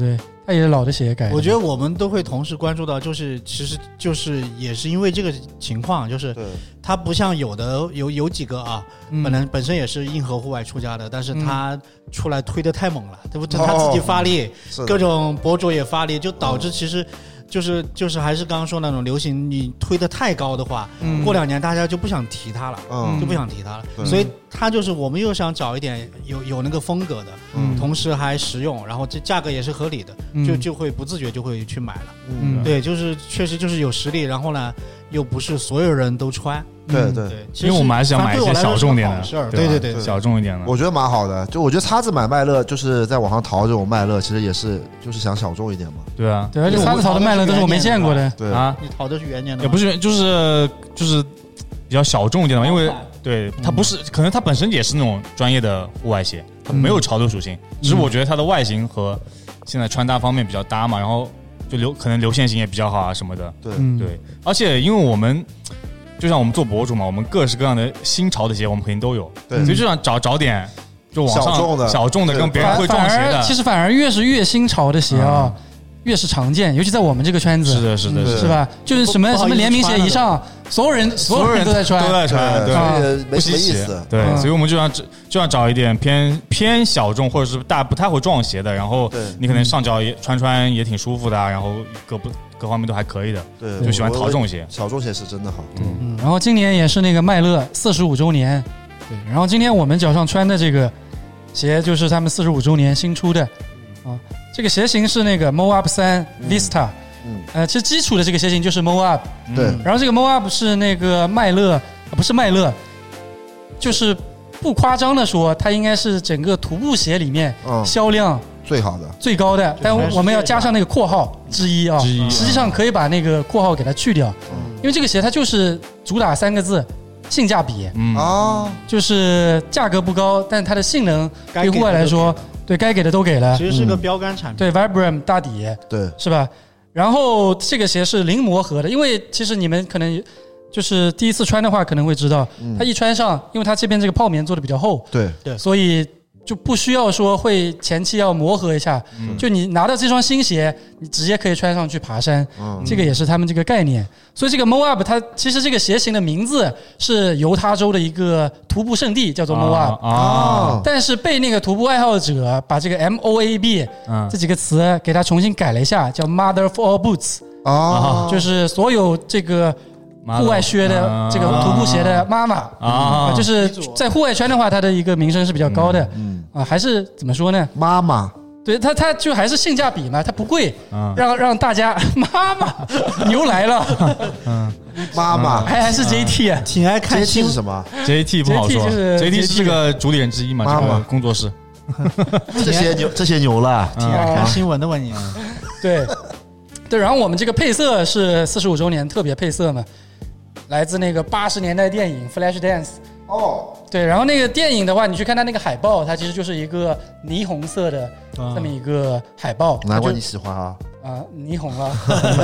它也是老的鞋改的。 我觉得我们都会同时关注到，就是其实就是也是因为这个情况，就是它不像有的有有几个啊， 嗯、 本来本身也是硬核户外出家的，但是他出来推的太猛了，对不对？他自己发力， 哦、 各种博主也发力，就导致其实。就是就是还是刚刚说那种流行，你推的太高的话，嗯、过两年大家就不想提它了，嗯、就不想提它了。嗯、所以它就是我们又想找一点有有那个风格的，嗯、同时还实用，然后这价格也是合理的，嗯、就就会不自觉就会去买了。嗯，对，就是确实就是有实力，然后呢又不是所有人都穿。 对对对， 因为我们还是想买一些小众点的事儿，对对对， 小众一点的， 我觉得蛮好的。就我觉得叉子买麦乐，就是在网上淘这种麦乐，其实也是就是想小众一点嘛。 对啊， 对，而且叉子淘的麦乐都是我没见过的。 对啊， 你淘的是原年的， 也不是，就是就是比较小众一点的嘛，因为对它不是，可能它本身也是那种专业的户外鞋，它没有潮流属性，只是我觉得它的外形和现在穿搭方面比较搭嘛，然后就流可能流线型也比较好啊什么的。 对对，而且因为我们。就像我们做博主嘛，我们各式各样的新潮的鞋，我们肯定都有。对，所以就想找找点，就网上小众的、 小众的，跟别人会撞鞋的。 其实反而越是越新潮的鞋啊，嗯、越是常见，尤其在我们这个圈子。 是的，是的， 是吧？就是什么什么联名鞋一上，所有人所有人都在穿， 都在穿，对， 啊、没什么意思。 对，嗯、所以我们就想就想找一点偏偏小众，或者是大不太会撞鞋的，然后你可能上脚也穿穿也挺舒服的，然后各不。各方面都还可以的， 对， 就喜欢淘这种鞋。 小众鞋是真的好， 嗯嗯。然后今年也是那个麦乐四十五周年，对。然后今天我们脚上穿的这个鞋就是他们四十五周年新出的，啊，这个鞋型是那个 Moab 三 Vista，嗯，呃，其实基础的这个鞋型就是 Moab， 对。 然后这个 Moab 是那个麦乐，不是麦乐，就是不夸张的说，它应该是整个徒步鞋里面销量。 最好的、 最高的，但我们要加上那个括号之一啊，实际上可以把那个括号给它去掉，因为这个鞋它就是主打三个字：性价比。 嗯啊， 就是价格不高，但它的性能对户外来说，对该给的都给了。 其实是个标杆产品。 对 Vibram 大底， 对， 是吧？然后这个鞋是零磨合的，因为其实你们可能就是第一次穿的话，可能会知道，它一穿上，因为它这边这个泡棉做的比较厚， 对对， 所以。就不需要说会前期要磨合一下，嗯、就你拿到这双新鞋，你直接可以穿上去爬山，嗯、这个也是他们这个概念。所以这个 Moab 它其实这个鞋型的名字是犹他州的一个徒步圣地，叫做 Moab 啊，啊但是被那个徒步爱好者把这个 M O A B、嗯、这几个词给它重新改了一下，叫 Mother of All Boots 啊，就是所有这个。户外靴的这个徒步鞋的妈妈啊，就是在户外圈的话，它的一个名声是比较高的，嗯啊，还是怎么说呢？ 妈妈， 对它，它就还是性价比嘛，它不贵，让让大家妈妈牛来了， 嗯，妈妈还还是 J T， 挺爱看新是什么 ？J T 不好说 ，J T 是个主理人之一嘛，这个工作室， 这些牛这些牛了， 挺爱看新闻的吧你？ 对对，然后我们这个配色是四十五周年特别配色嘛。来自那个八十年代电影《Flash Dance》 哦， 对，然后那个电影的话，你去看它那个海报，它其实就是一个霓虹色的这么一个海报。 难怪你喜欢啊！ 啊，霓虹了，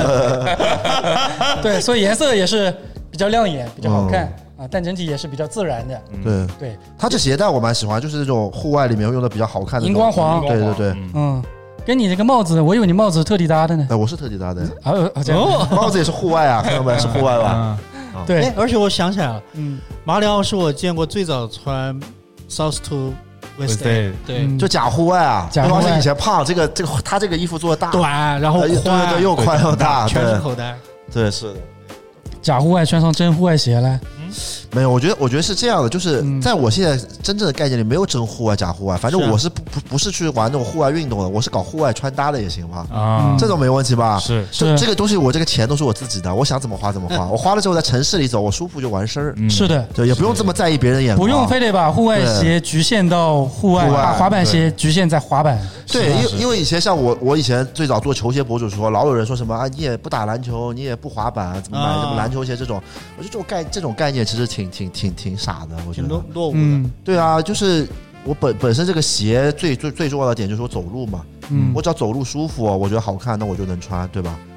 对，所以颜色也是比较亮眼，比较好看、嗯、啊，但整体也是比较自然的。 对对， 它这鞋带我蛮喜欢，就是这种户外里面用的比较好看的荧光黄。 对对对， 嗯。跟你这个帽子，我以为你帽子特地搭的呢。 哎，我是特地搭的。 哦， 哦，帽子也是户外啊，看到没？是户外吧？ 嗯、对、 哎，而且我想起来了，嗯，马里奥是我见过最早穿 South to West Day， 对、 嗯， 就假户外啊。 假户外是以前胖，这个这个他这个衣服做的大， 短，然后宽， 对对对，又宽又大， 全是口袋。 对，是的。 假户外穿上真户外鞋了。 嗯，没有，我觉得我觉得是这样的，就是在我现在真正的概念里，没有真户外假户外，反正我是不不不是去玩那种户外运动的，我是搞户外穿搭的也行吧？啊，这种没问题吧？ 是是，这个东西我这个钱都是我自己的，我想怎么花怎么花，我花了之后在城市里走，我舒服就完事儿。 是的， 对，也不用这么在意别人眼光， 不用非得把户外鞋局限到户外，把滑板鞋局限在滑板。 对，因为因为以前像我，我以前最早做球鞋博主说，老有人说什么啊，你也不打篮球，你也不滑板，怎么买什么篮球鞋这种？我觉得这种概这种概念其实挺挺挺挺傻的，我觉得挺落伍的、嗯。 对啊，就是我本本身这个鞋最最最重要的点就是我走路嘛，嗯，我只要走路舒服，我觉得好看，那我就能穿，对吧？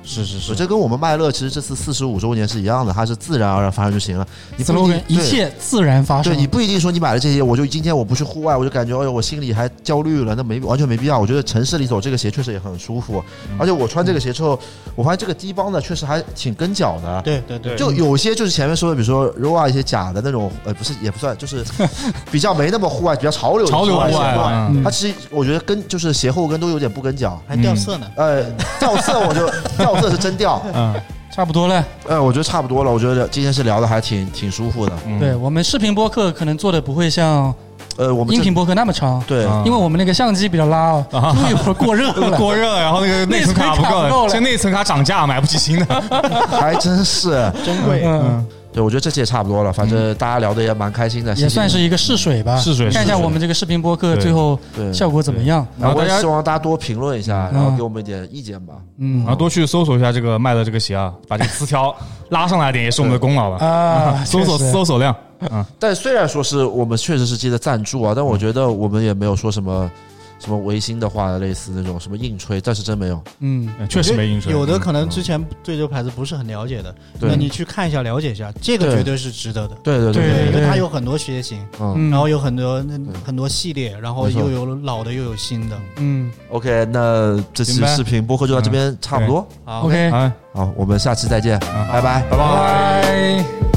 是是是， 这跟我们麦乐其实这次四十五周年是一样的，它是自然而然发生就行了。你不一定一切自然发生。 对，你不一定说你买了这些，我就今天我不去户外，我就感觉哎呦我心里还焦虑了，那没完全没必要。我觉得城市里走这个鞋确实也很舒服，而且我穿这个鞋之后，我发现这个低帮的确实还挺跟脚的。 对对对， 就有些就是前面说的，比如说 Roa 一些假的那种，呃，不是也不算，就是比较没那么户外，比较潮流潮流户外， 它其实我觉得跟就是鞋后跟都有点不跟脚， 还掉色呢。 呃，掉色我就掉色是真掉， 嗯。差不多了， 呃，我觉得差不多了。我觉得今天是聊的还挺挺舒服的。 嗯、对我们视频播客可能做的不会像， 呃，我们音频播客那么长。 对， 因为我们那个相机比较拉哦，录、啊、一会儿过热了， 过热了，然后那个内存卡不够，现在内存卡涨价，买不起新的， 还真是珍贵。 嗯。 对，我觉得这期也差不多了，反正大家聊的也蛮开心的， 也算是一个试水吧， 试水， 看一下我们这个视频播客最后效果怎么样。 然后我也希望大家多评论一下，然后给我们一点意见吧。 嗯， 然后多去搜索一下这个卖的这个鞋啊，把这个词条拉上来点，也是我们的功劳吧。 啊， 搜索搜索量。 嗯，但虽然说是我们确实是接的赞助啊，但我觉得我们也没有说什么。什么违心的话，类似那种什么硬吹，但是真没有。 嗯， 确实没硬吹。 有的可能之前对这个牌子不是很了解的，那你去看一下，了解一下，这个绝对是值得的。 对对对， 因为它有很多鞋型， 嗯， 然后有很多很多系列，然后又有老的又有新的。 嗯 ，OK， 那这期视频播客就到这边差不多。 好 ，OK， 好，我们下期再见，拜拜， 拜拜。